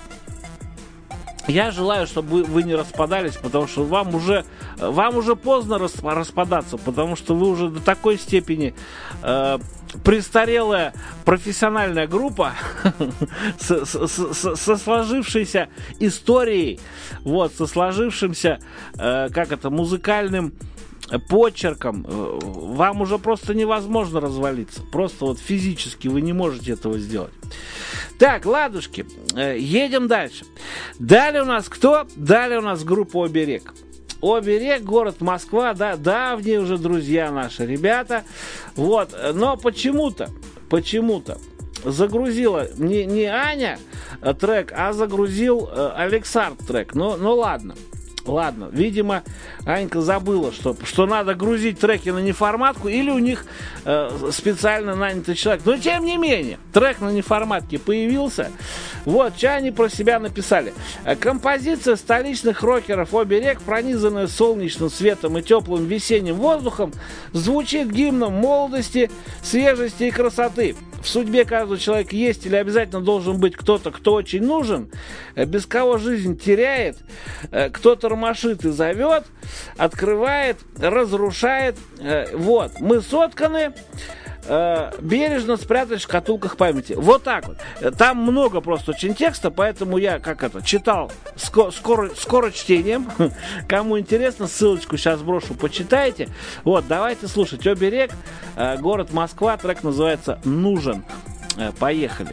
Я желаю, чтобы вы, вы не распадались, потому что вам уже, вам уже поздно распадаться, потому что вы уже до такой степени э, престарелая профессиональная группа со, со, со, со сложившейся историей, вот, со сложившимся, э, как это, музыкальным почерком. Вам уже просто невозможно развалиться. Просто вот физически вы не можете этого сделать. Так, ладушки, едем дальше. Далее у нас кто? Далее у нас группа «Оберег». «Оберег», город Москва, да, давние уже друзья наши ребята. Вот, но почему-то, почему-то загрузила не, не Аня трек, а загрузил Александр трек. Ну, ну ладно. Ладно, видимо, Анька забыла, что, что надо грузить треки на неформатку, или у них э, специально нанятый человек. Но тем не менее, трек на неформатке появился. Вот, что они про себя написали. Композиция столичных рокеров «Оберег», пронизанная солнечным светом и теплым весенним воздухом, звучит гимном молодости, свежести и красоты. В судьбе каждого человека есть или обязательно должен быть кто-то, кто очень нужен, без кого жизнь теряет, кто-то ромашит и зовет, открывает, разрушает. Вот, мы сотканы, бережно спрятать в шкатулках памяти. Вот так вот. Там много просто очень текста, поэтому я, как это, читал скоро, скоро, скоро чтением. Кому интересно, ссылочку сейчас брошу, почитайте. Вот, давайте слушать. «Оберег», город Москва, трек называется «Нужен». Поехали.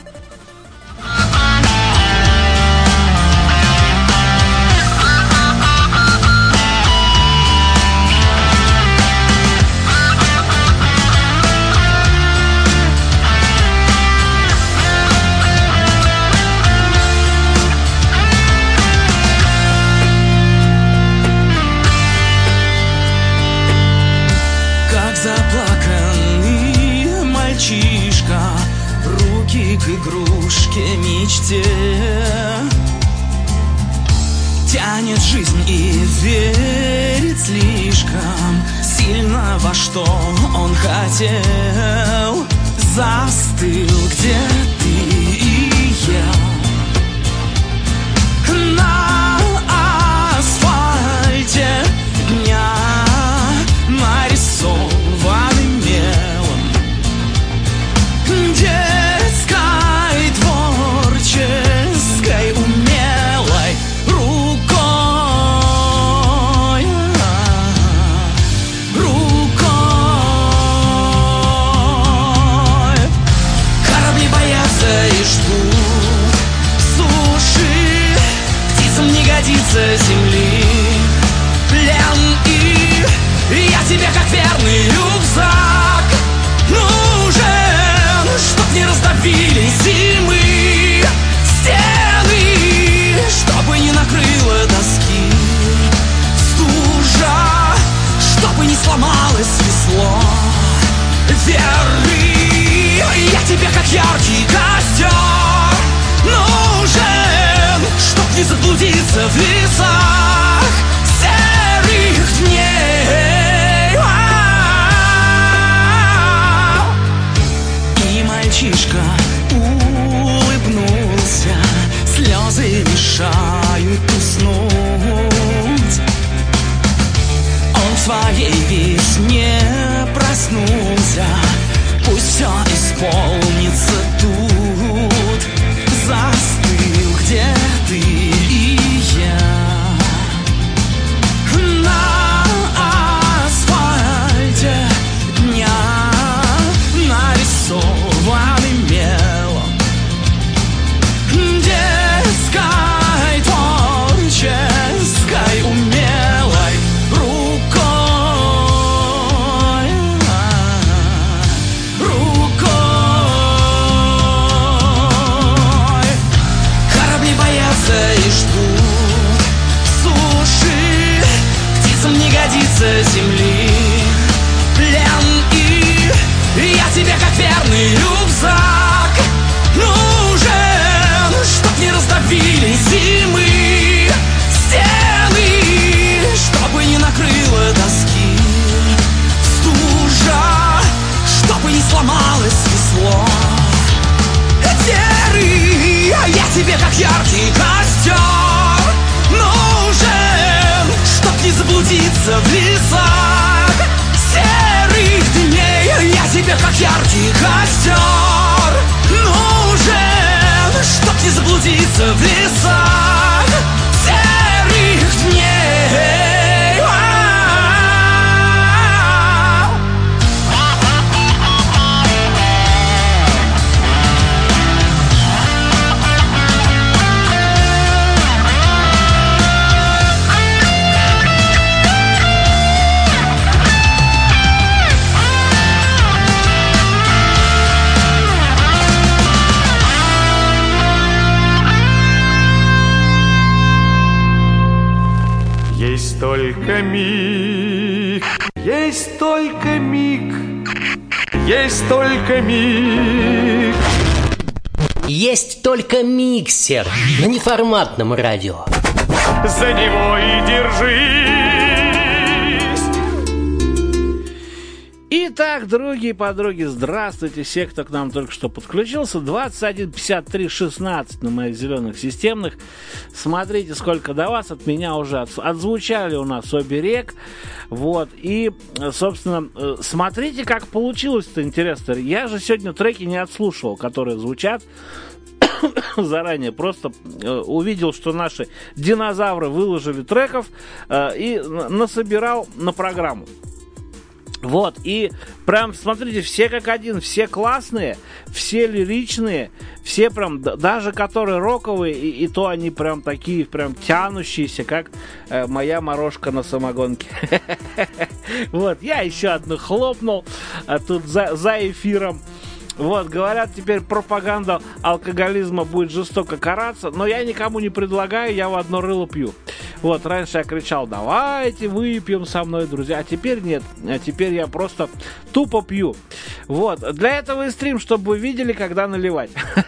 К игрушке, мечте тянет жизнь и верит слишком сильно во что он хотел. Застыл, где ты и я, на асфальте дня, нарисованы мелом, где творческой, умелой рукой, рукой. Корабли боятся и ждут суши, птицам не годится земли плен, и я тебе как верный рюкзак нужен, чтоб не раздавили зимы стены, чтобы не накрыло доски стужа, чтобы не сломалось весло веры. Я тебе как яркий костер нужен, чтобы не заблудиться в лесах серых дней. И мальчишка улыбнулся, слезы мешают уснуть. Он в своей весне проснулся, пусть все исполнится тут. Застыл, где ты и я. На асфальте дня нарисованы мелом детской творческой умелой рукой. Рукой. Корабли боятся и ждут суши, птицам не годится земли плен. И я тебе как верный рюкзак нужен, чтоб не раздавили зимы стены, чтобы не накрыло тоски стужа, чтобы не сломалось весло. Серый, я тебе как яркий костер нужен, чтоб не заблудиться в лесах серых дней. Я тебе как яркий костер нужен, чтоб не заблудиться в лесах серых дней. Есть только миг, есть только миг, есть только миг. Есть только миксер на неформатном радио. За него и держись. Итак, другие подруги, здравствуйте, все, кто к нам только что подключился. двадцать один пятьдесят три шестнадцать на моих зеленых системных. Смотрите, сколько до вас. От меня уже от, отзвучали у нас оберег. Вот, и, собственно, смотрите, как получилось-то, интересно. Я же сегодня треки не отслушивал, которые звучат заранее. Просто увидел, что наши динозавры выложили треков и насобирал на программу. Вот, и прям, смотрите, все как один, все классные, все лиричные, все прям, даже которые роковые, и, и то они прям такие, прям тянущиеся, как э, моя морожка на самогонке. Вот, я еще одну хлопнул тут за, за эфиром. Вот, говорят, теперь пропаганда алкоголизма будет жестоко караться, но я никому не предлагаю, я в одно рыло пью. Вот, раньше я кричал: давайте выпьем со мной, друзья, а теперь нет, а теперь я просто тупо пью. Вот, для этого и стрим, чтобы вы видели, когда наливать.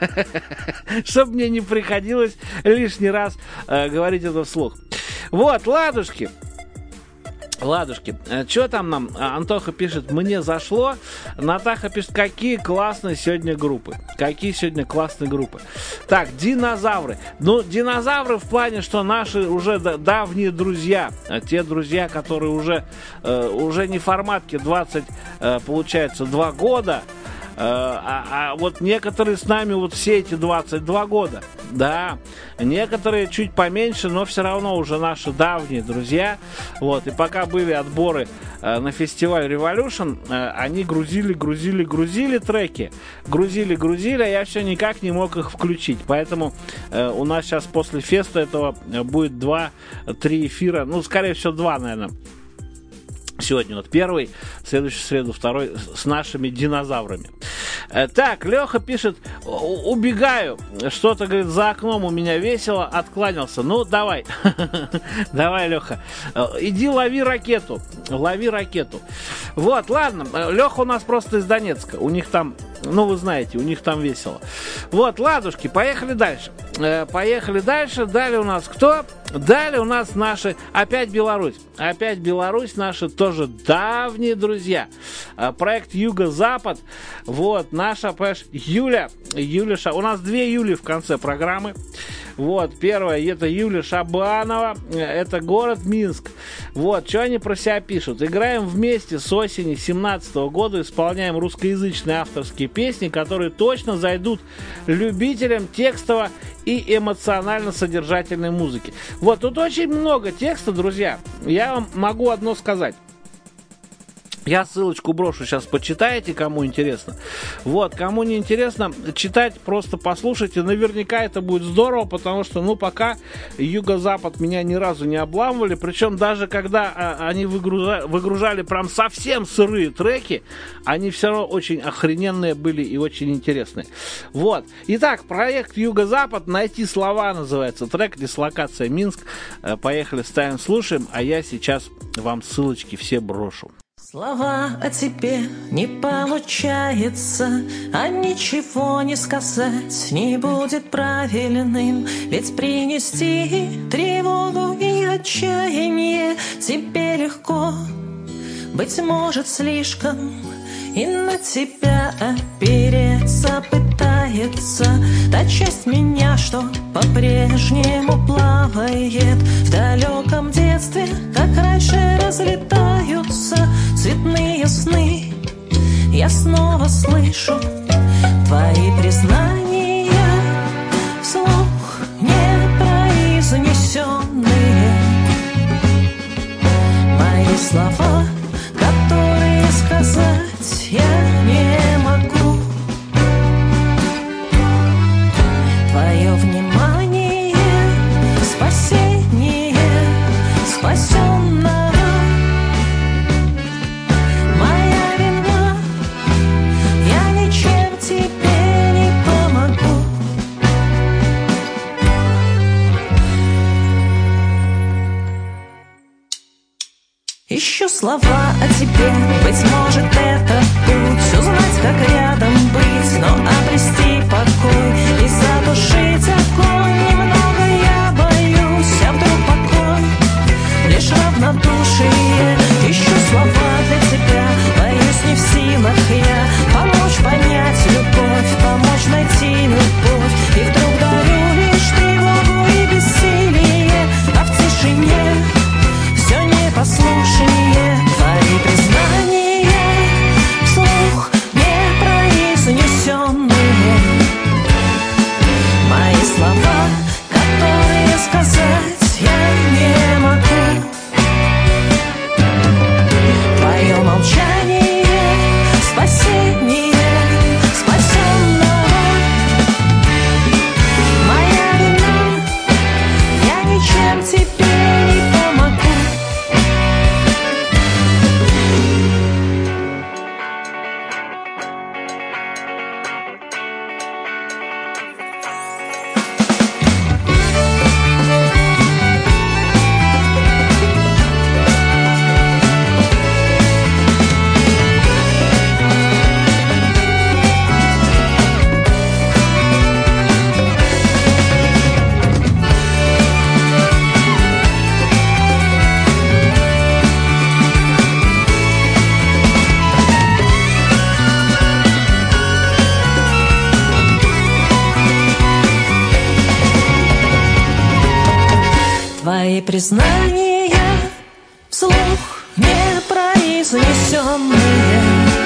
Чтобы мне не приходилось лишний раз говорить это вслух. Вот, ладушки. Ладушки, что там нам? Антоха пишет: мне зашло. Натаха пишет: какие классные сегодня группы. Какие сегодня классные группы. Так, динозавры. Ну, динозавры в плане, что наши уже давние друзья. Те друзья, которые уже, э, уже не форматки двадцать, э, получается, два года. А, а вот некоторые с нами вот все эти двадцать два года, да, некоторые чуть поменьше, но все равно уже наши давние друзья. Вот, и пока были отборы э, на фестиваль Revolution, э, они грузили, грузили, грузили треки, грузили, грузили, а я все никак не мог их включить. Поэтому э, у нас сейчас после феста этого будет два-три эфира, ну, скорее всего, два, наверное. Сегодня вот первый, в следующую среду второй с нашими динозаврами. Так, Леха пишет: убегаю. Что-то, говорит, за окном у меня весело, откланялся. Ну, давай. Давай, Леха. Иди лови ракету. Лови ракету. Вот, ладно. Леха у нас просто из Донецка. У них там Ну, вы знаете, у них там весело. Вот, ладушки, поехали дальше. Э, поехали дальше. Далее у нас кто? Далее у нас наши, опять Беларусь. Опять Беларусь, наши тоже давние друзья. Э, проект Юго-Запад. Вот, наша, понимаешь, Юля. Юля Ша... У нас две Юли в конце программы. Вот, первая, это Юля Шабанова. Это город Минск. Вот, что они про себя пишут. Играем вместе с осени семнадцатого года, исполняем русскоязычные авторские песни, которые точно зайдут любителям текстово и эмоционально-содержательной музыки. Вот, тут очень много текста, друзья. Я вам могу одно сказать. Я ссылочку брошу, сейчас почитаете, кому интересно. Вот, кому не интересно, читать просто послушайте. Наверняка это будет здорово, потому что, ну, пока Юго-Запад меня ни разу не обламывали. Причем даже когда а, они выгружали, выгружали прям совсем сырые треки, они все равно очень охрененные были и очень интересные. Вот. Итак, проект Юго-Запад, найти слова называется трек, дислокация Минск. Поехали, ставим, слушаем, а я сейчас вам ссылочки все брошу. Слова о тебе не получается, а ничего не сказать не будет правильным. Ведь принести тревогу и отчаяние тебе легко, быть может, слишком, и на тебя опереться пытается та часть меня, что по-прежнему плавает в далеком детстве, как раньше разлетаются цветные сны. Я снова слышу твои признания вслух непроизнесенные, мои слова, которые сказать я не могу. Твое внимание — спасение спасенного. Моя вина, я ничем тебе не помогу. Ищу слова о тебе, быть может, это путь, узнать, как рядом быть, но обрести покой и задушить огонь. Немного я боюсь, а вдруг покой лишь равнодушие. Ищу слова для тебя, боюсь, не в силах я помочь понять любовь, помочь найти любовь. И вдруг дарю лишь тревогу и бессилие, а в тишине все непослушнее. Твои признания вслух непроизнесенные, мои слова, которые сказать я не могу. Твое молчание — спасение спасенного. Моя вина, я ничем тебе не помогу. Твои признания вслух непроизнесенные,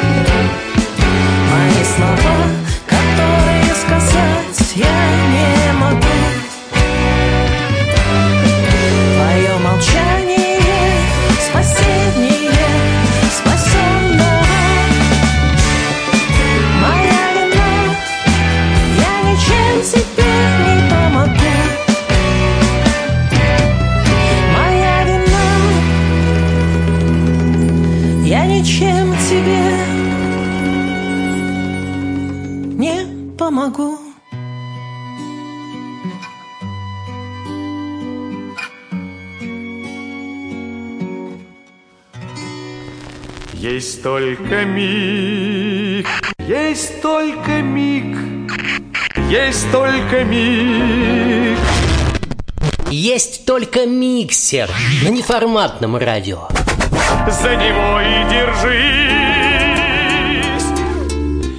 мои слова, которые сказать я не могу. Твое молчание — спасение спасенного. Моя вина, я ничем тебе не помогу. Я ничем тебе не помогу. Есть только миг, Есть только миг, есть только миг. Есть только миксер на неформатном радио. За него и держись.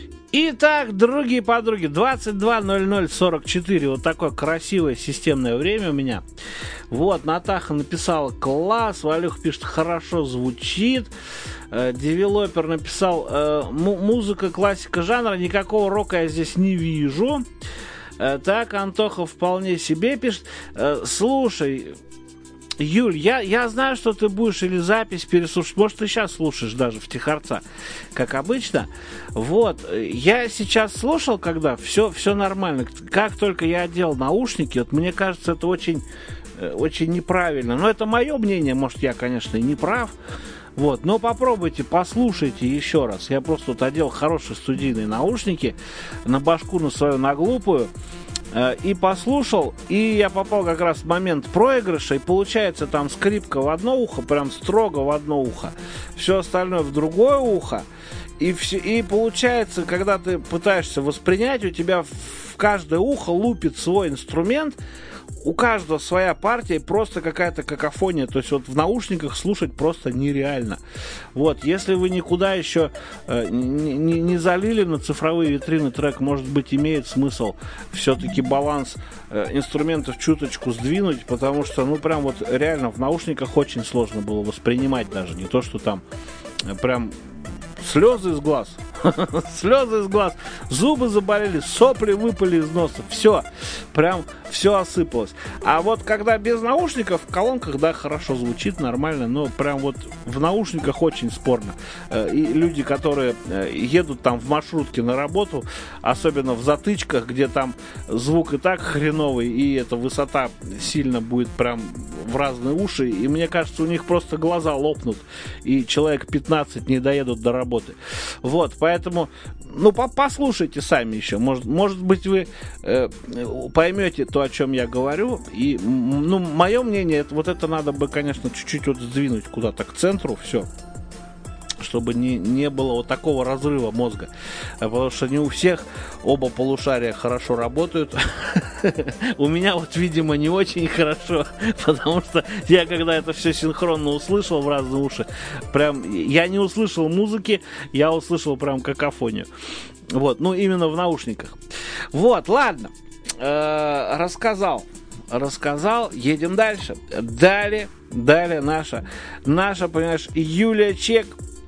Итак, другие подруги, двадцать два ноль ноль сорок четыре. Вот такое красивое системное время у меня. Вот, Натаха написала: класс. Валюха пишет: хорошо звучит. Девелопер написал: музыка, классика жанра, никакого рока я здесь не вижу. Так, Антоха вполне себе пишет: слушай, Юль, я, я знаю, что ты будешь или запись переслушать, может, ты сейчас слушаешь даже втихарца, как обычно. Вот, я сейчас слушал, когда все, все нормально. Как только я одел наушники, вот мне кажется, это очень, очень неправильно. Но это мое мнение, может, я, конечно, и не прав. Вот, но попробуйте, послушайте еще раз. Я просто вот одел хорошие студийные наушники на башку на свою, на глупую, э, и послушал, и я попал как раз в момент проигрыша, и получается там скрипка в одно ухо, прям строго в одно ухо, все остальное в другое ухо, и, все, и получается, когда ты пытаешься воспринять, у тебя в каждое ухо лупит свой инструмент. У каждого своя партия, просто какая-то какофония. То есть вот в наушниках слушать просто нереально. Вот, если вы никуда еще э, не, не, не залили на цифровые витрины трек, может быть, имеет смысл все-таки баланс э, инструментов чуточку сдвинуть, потому что, ну, прям вот реально в наушниках очень сложно было воспринимать даже. Не то, что там э, прям слезы из глаз. Слезы из глаз, зубы заболели, сопли выпали из носа, все, прям все осыпалось. А вот когда без наушников, в колонках, да, хорошо звучит, нормально, но прям вот в наушниках очень спорно. И люди, которые едут там в маршрутке на работу, особенно в затычках, где там звук и так хреновый, и эта высота сильно будет прям в разные уши, и мне кажется, у них просто глаза лопнут, и человек пятнадцать не доедут до работы. Вот, поэтому, ну, по послушайте сами еще. Может, может быть, вы э, поймете то, о чем я говорю. И, ну, мое мнение, это, вот это надо бы, конечно, чуть-чуть вот сдвинуть куда-то к центру, все, чтобы не, не было вот такого разрыва мозга. Потому что не у всех оба полушария хорошо работают. У меня вот, видимо, не очень хорошо, потому что я, когда это все синхронно услышал в разные уши, прям, я не услышал музыки, я услышал прям какофонию. Вот, ну, именно в наушниках. Вот, ладно, э-э, рассказал. Рассказал, едем дальше. Далее, далее наша, наша, понимаешь, Юлия Чек.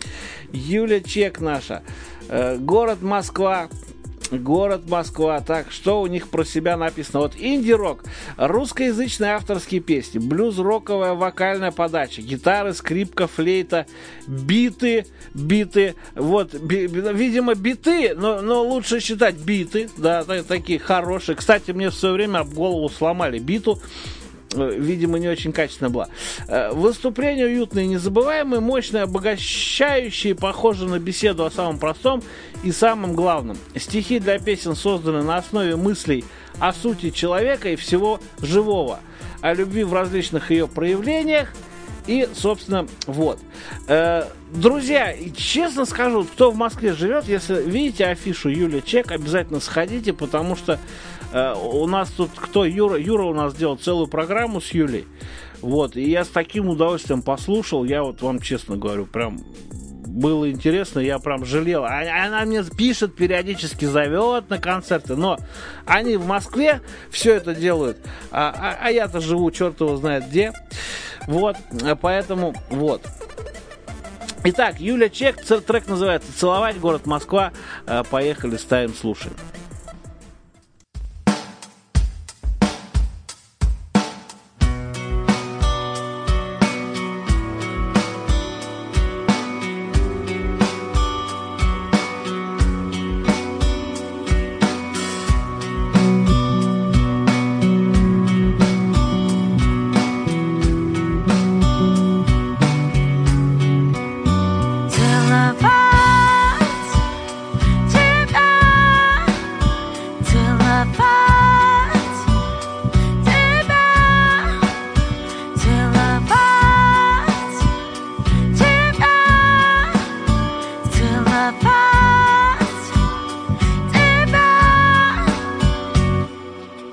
Юля Чек наша. Э, город Москва. Город Москва. Так, что у них про себя написано? Вот инди-рок, русскоязычные авторские песни, блюз-роковая вокальная подача, гитары, скрипка, флейта, биты, биты, вот, би, видимо, биты, но, но лучше считать биты, да, такие хорошие. Кстати, мне в свое время об голову сломали биту. Видимо, не очень качественно была. Выступления уютные, незабываемые, мощные, обогащающие, похожи на беседу о самом простом и самом главном. Стихи для песен созданы на основе мыслей о сути человека и всего живого, о любви в различных ее проявлениях. И, собственно, вот. Друзья, честно скажу, кто в Москве живет, если видите афишу Юлия Чек, обязательно сходите, потому что э, у нас тут кто? Юра, Юра у нас делал целую программу с Юлей. Вот, и я с таким удовольствием послушал, я вот вам честно говорю, прям было интересно, я прям жалел. Она мне пишет, периодически зовет на концерты, но они в Москве все это делают, а, а, а я-то живу черт его знает где. Вот, поэтому, вот. Итак, Юля Чек, трек называется «Целовать», город Москва. Поехали, ставим, слушаем. Целовать тебя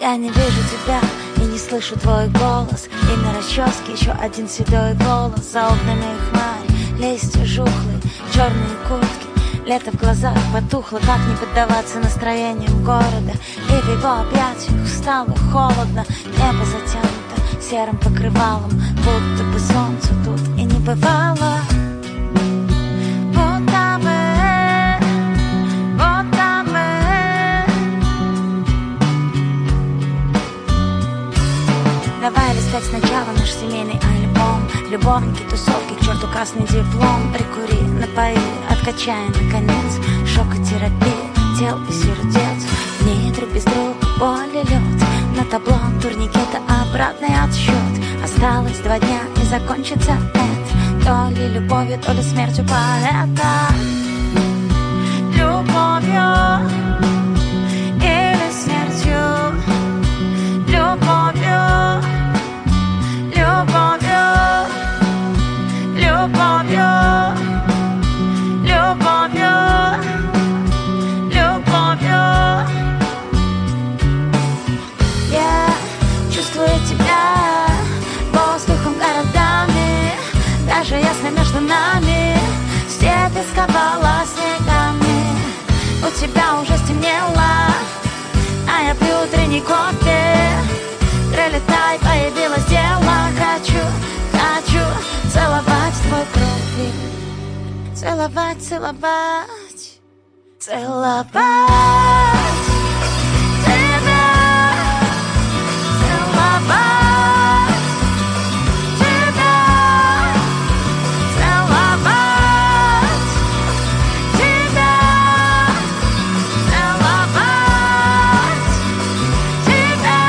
Я не вижу тебя и не слышу твой голос. И на расческе еще один седой волос. За окнами хмарь, листья жухлые, черные куртки. Лето в глазах потухло, как не поддаваться настроениям города. И в его объятиях устало, холодно. Небо затянуто серым покрывалом, будто бы солнца тут и не бывало. Будто бы, будто бы. Давай листать сначала наш семейный альбом. Любовники, тусовки, к черту красный диплом. Прикури, напои, откачай, наконец. Шокотерапия, тел и сердец. Нитри без друга, боль и лед. На табло турникета обратный отсчет. Осталось два дня и закончится это. То ли любовью, то ли смертью поэта. Любовью или смертью. Любовью, любовью, любовью, любовью, любовью. Я чувствую тебя воздухом, городами. Даже если между нами степи сковала снегами. У тебя уже стемнело, а я пью утренний кофе. Прилетай, появилось дело. Хочу, хочу целовать твой профиль. Целовать, целовать, целовать тебя. Целовать тебя. Целовать тебя. Целовать тебя.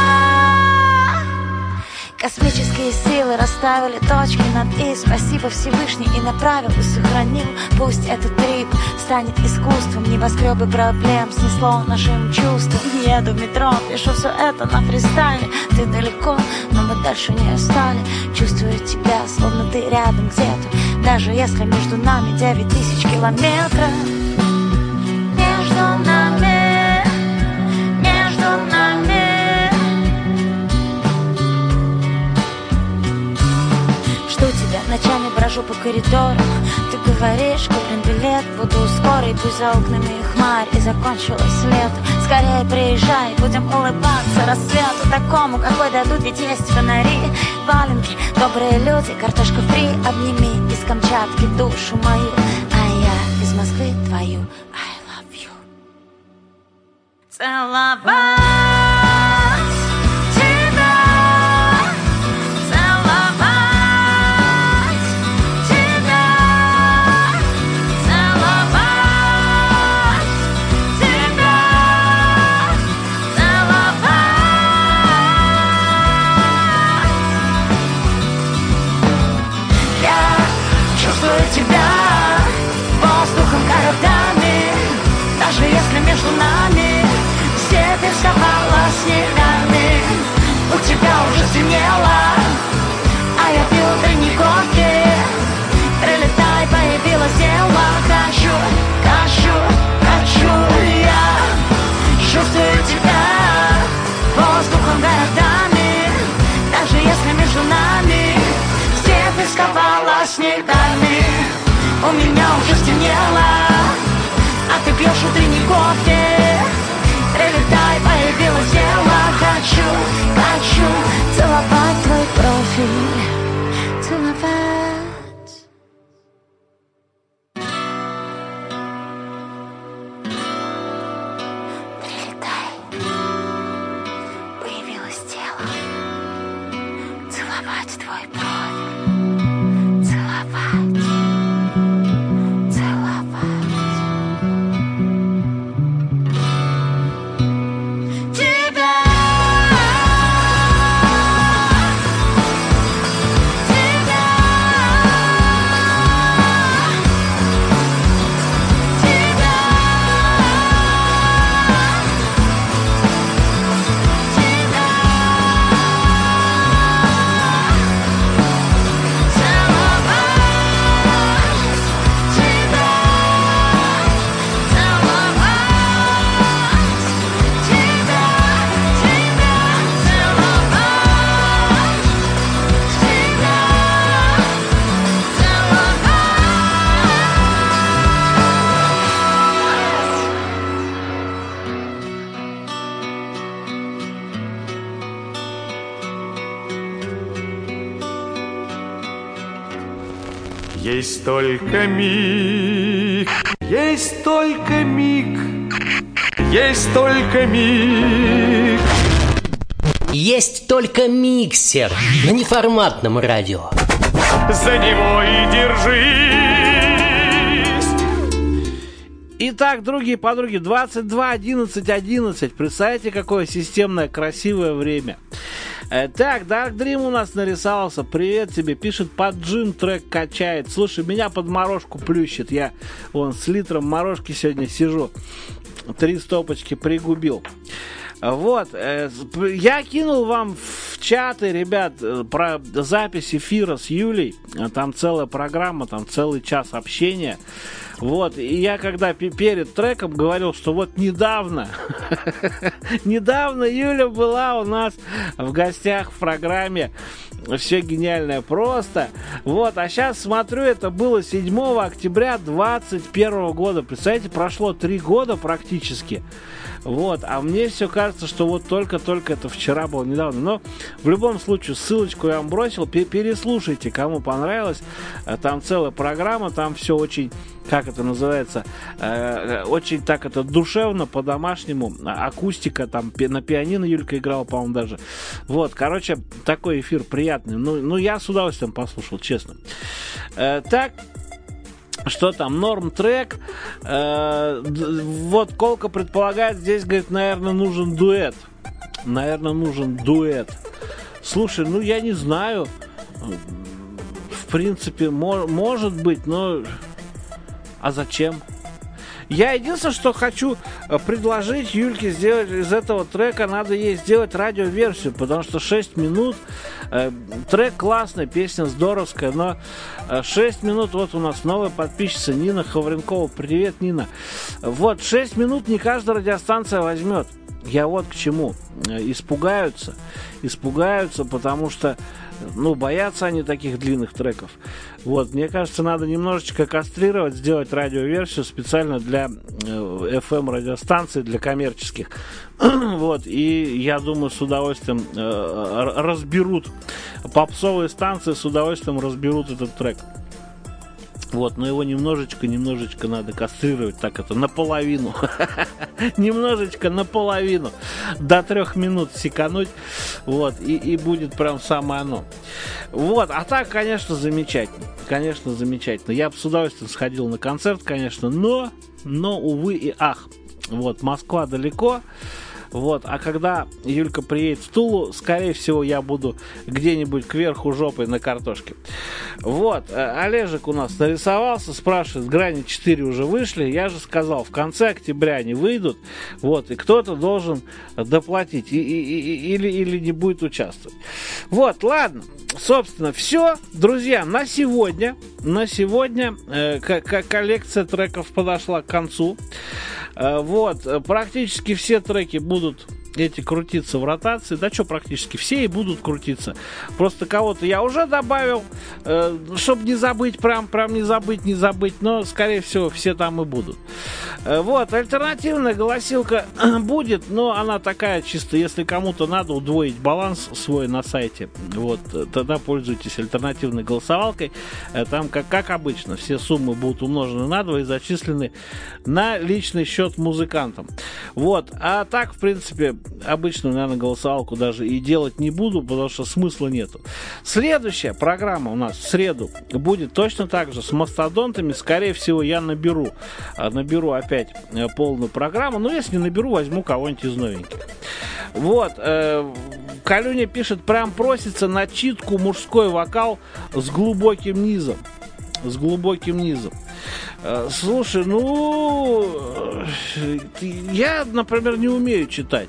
Космические силы расставили точки над «и». Спасибо Всевышний и направил, и сохранил. Пусть этот трип станет искусством. Небоскребы проблем снесло нашим чувством. Еду в метро, пишу все это на фристайле. Ты далеко, но мы дальше не стали. Чувствую тебя, словно ты рядом где-то. Даже если между нами девять тысяч километров. Между нами, между нами. Жду тебя, ночами брожу по коридорам. Ты говоришь, куплен билет, буду скоро. И пусть за окнами хмарь, и закончилось лето. Скорее приезжай, будем улыбаться рассвету такому, какой дадут, ведь есть фонари. Валенки, добрые люди, картошка фри. Обними из Камчатки душу мою, а я из Москвы твою. I love you. Целовать. Тебя воздухом, городами. Даже если между нами степи вставала Есть только миг, есть только миг, есть только миг. Есть только миксер на неформатном радио. За него и держись. Итак, другие подруги, двадцать два одиннадцать одиннадцать. Представляете, какое системное, красивое время. Э, так, Dark Dream у нас нарисовался. Привет тебе. Пишет, под джин трек качает. Слушай, меня под морожку плющит. Я вон с литром морожки сегодня сижу. Три стопочки пригубил. Вот, э, я кинул вам в чаты, ребят, про запись эфира с Юлей. Там целая программа, там целый час общения. Вот, и я когда перед треком говорил, что вот недавно, недавно Юля была у нас в гостях в программе «Все гениальное просто». Вот, а сейчас смотрю, это было седьмого октября двадцать первого года. Представляете, прошло три года практически. Вот, а мне все кажется, что вот только-только это вчера было недавно. Но в любом случае, ссылочку я вам бросил, переслушайте, кому понравилось. Там целая программа, там все очень, как это называется, э, очень так это душевно, по-домашнему. Акустика, там на пианино Юлька играла, по-моему, даже. Вот, короче, такой эфир приятный. Ну, ну я с удовольствием послушал, честно. Э, так... Что там, норм трек. Э, вот Колка предполагает, здесь, говорит, наверное, нужен дуэт. Наверное, нужен дуэт. Слушай, ну я не знаю. В принципе, мо- может быть, но... А зачем? Я единственное, что хочу предложить Юльке сделать из этого трека, надо ей сделать радиоверсию, потому что шесть минут, э, трек классный, песня здоровская, но шесть минут, вот у нас новая подписчица Нина Хавренкова, привет, Нина. Вот, шесть минут не каждая радиостанция возьмет. Я вот к чему. Испугаются, испугаются, потому что, ну, боятся они таких длинных треков. Вот, мне кажется, надо немножечко кастрировать, сделать радиоверсию специально для эф эм-радиостанций, для коммерческих. Вот, и я думаю, с удовольствием э, разберут, попсовые станции с удовольствием разберут этот трек. Вот, но его немножечко, немножечко надо кастрировать, так это, наполовину. Немножечко наполовину. До трех минут секануть. Вот, и, и будет прям самое оно. Вот, а так, конечно, замечательно. Конечно, замечательно. Я бы с удовольствием сходил на концерт, конечно, но, но, увы и ах. Вот, Москва далеко. Вот, а когда Юлька приедет в Тулу, скорее всего, я буду где-нибудь кверху жопой на картошке. Вот, Олежек у нас нарисовался, спрашивает, грани четыре уже вышли. Я же сказал, в конце октября они выйдут, вот, и кто-то должен доплатить, и, и, и, или, или не будет участвовать. Вот, ладно, собственно, все, друзья, на сегодня, на сегодня э, к- коллекция треков подошла к концу. Вот, практически все треки будут эти крутиться в ротации. Да что практически, все и будут крутиться. Просто кого-то я уже добавил, э, чтобы не забыть, прям, прям не забыть, не забыть. Но, скорее всего, все там и будут. Э, вот, альтернативная голосилка будет, но она такая чисто, если кому-то надо удвоить баланс свой на сайте, вот, тогда пользуйтесь альтернативной голосовалкой. Э, там, как, как обычно, все суммы будут умножены на два и зачислены на личный счет музыкантам. Вот, а так, в принципе, обычную, наверное, голосовалку даже и делать не буду, потому что смысла нету. Следующая программа у нас в среду будет точно так же с мастодонтами. Скорее всего, я наберу, наберу опять полную программу. Но если не наберу, возьму кого-нибудь из новеньких. Вот. Э, Калюня пишет, прям просится на читку мужской вокал с глубоким низом. С глубоким низом. Слушай, ну, я, например, не умею читать.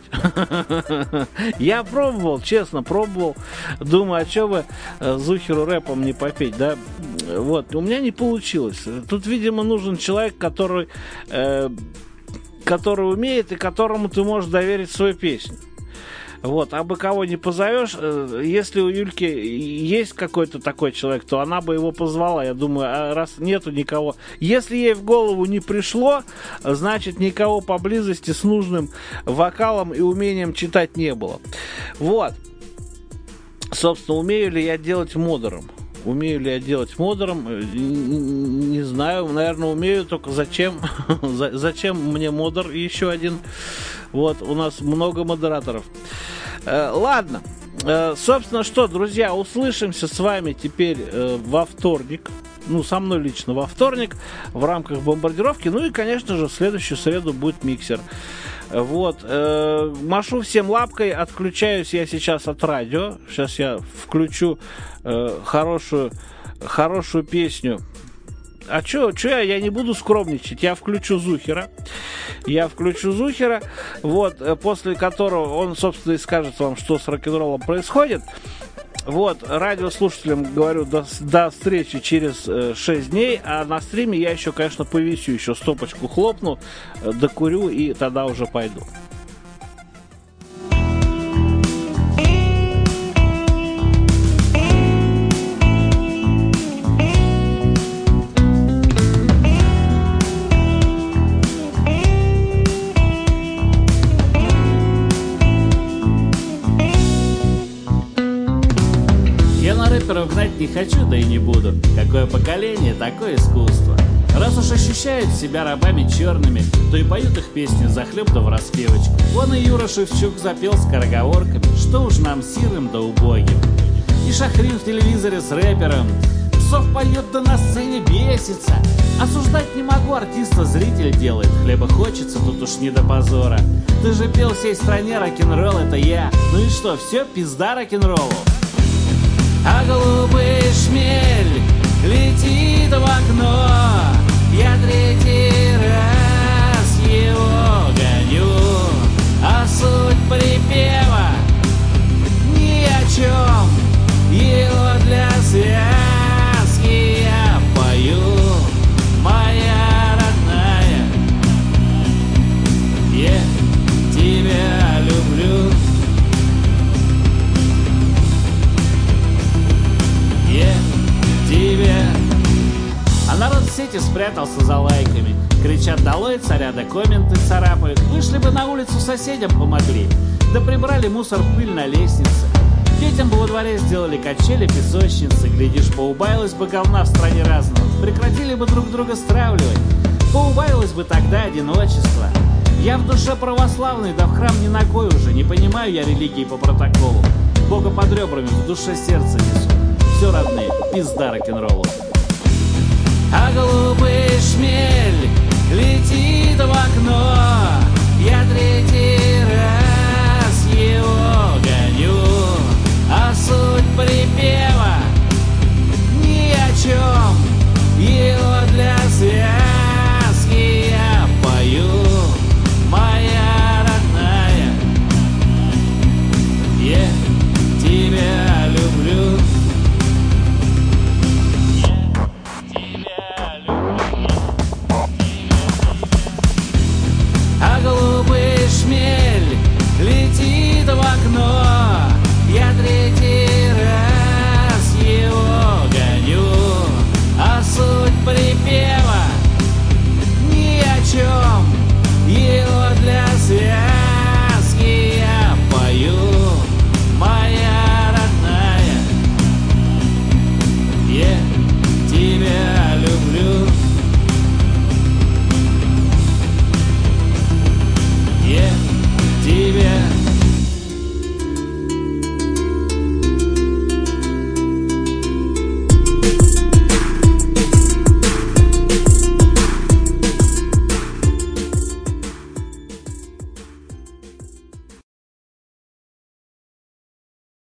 Я пробовал, честно, пробовал. Думаю, а что бы Зухеру рэпом не попеть, да? Вот, у меня не получилось. Тут, видимо, нужен человек, который, э, который умеет и которому ты можешь доверить свою песню. Вот, а бы кого не позовешь, если у Юльки есть какой-то такой человек, то она бы его позвала. Я думаю, а раз нету никого, если ей в голову не пришло, значит никого поблизости с нужным вокалом и умением читать не было. Вот. Собственно, умею ли я делать модером? Умею ли я делать модером? Не знаю, наверное, умею, только зачем? Зачем мне модер еще один? Вот, у нас много модераторов. Ладно, собственно, что, друзья, услышимся с вами теперь во вторник. Ну, со мной лично во вторник в рамках бомбардировки. Ну и, конечно же, в следующую среду будет миксер. Вот. Э, машу всем лапкой. Отключаюсь я сейчас от радио. Сейчас я включу э, хорошую, хорошую песню. А чё, чё я, я не буду скромничать. Я включу Зухера. Я включу Зухера. Вот, после которого он, собственно, и скажет вам, что с рок-н-роллом происходит. Вот, радиослушателям говорю до, до встречи через э, шесть дней, а на стриме я еще, конечно, повесю, еще стопочку хлопну, э, докурю и тогда уже пойду. Рэперов гнать не хочу, да и не буду. Какое поколение, такое искусство. Раз уж ощущают себя рабами черными, то и поют их песни захлеб да в распевочку. Вон и Юра Шевчук запел скороговорками, что уж нам сирым да убогим. И Шахрин в телевизоре с рэпером псов поет да на сцене бесится. Осуждать не могу, артиста зритель делает. Хлеба хочется, тут уж не до позора. Ты же пел всей стране рок-н-ролл, это я. Ну и что, все, пизда рок-н-роллу. А голубый шмель летит в окно. Я третий раз его гоню. А суть припева ни о чем. Его для связки я пою. Моя родная, я тебя люблю. Тебе. А народ в сети спрятался за лайками. Кричат долой царя, да комменты царапают. Вышли бы на улицу, соседям помогли. Да прибрали мусор, пыль на лестнице. Детям бы во дворе сделали качели, песочницы. Глядишь, поубавилось бы говна в стране разного. Прекратили бы друг друга стравливать. Поубавилось бы тогда одиночество. Я в душе православный, да в храм ни на кой уже. Не понимаю я религии по протоколу. Бога под ребрами в душе сердце несу. Все, родные, пизда рок-н-роллу. голубый шмель летит в окно. Я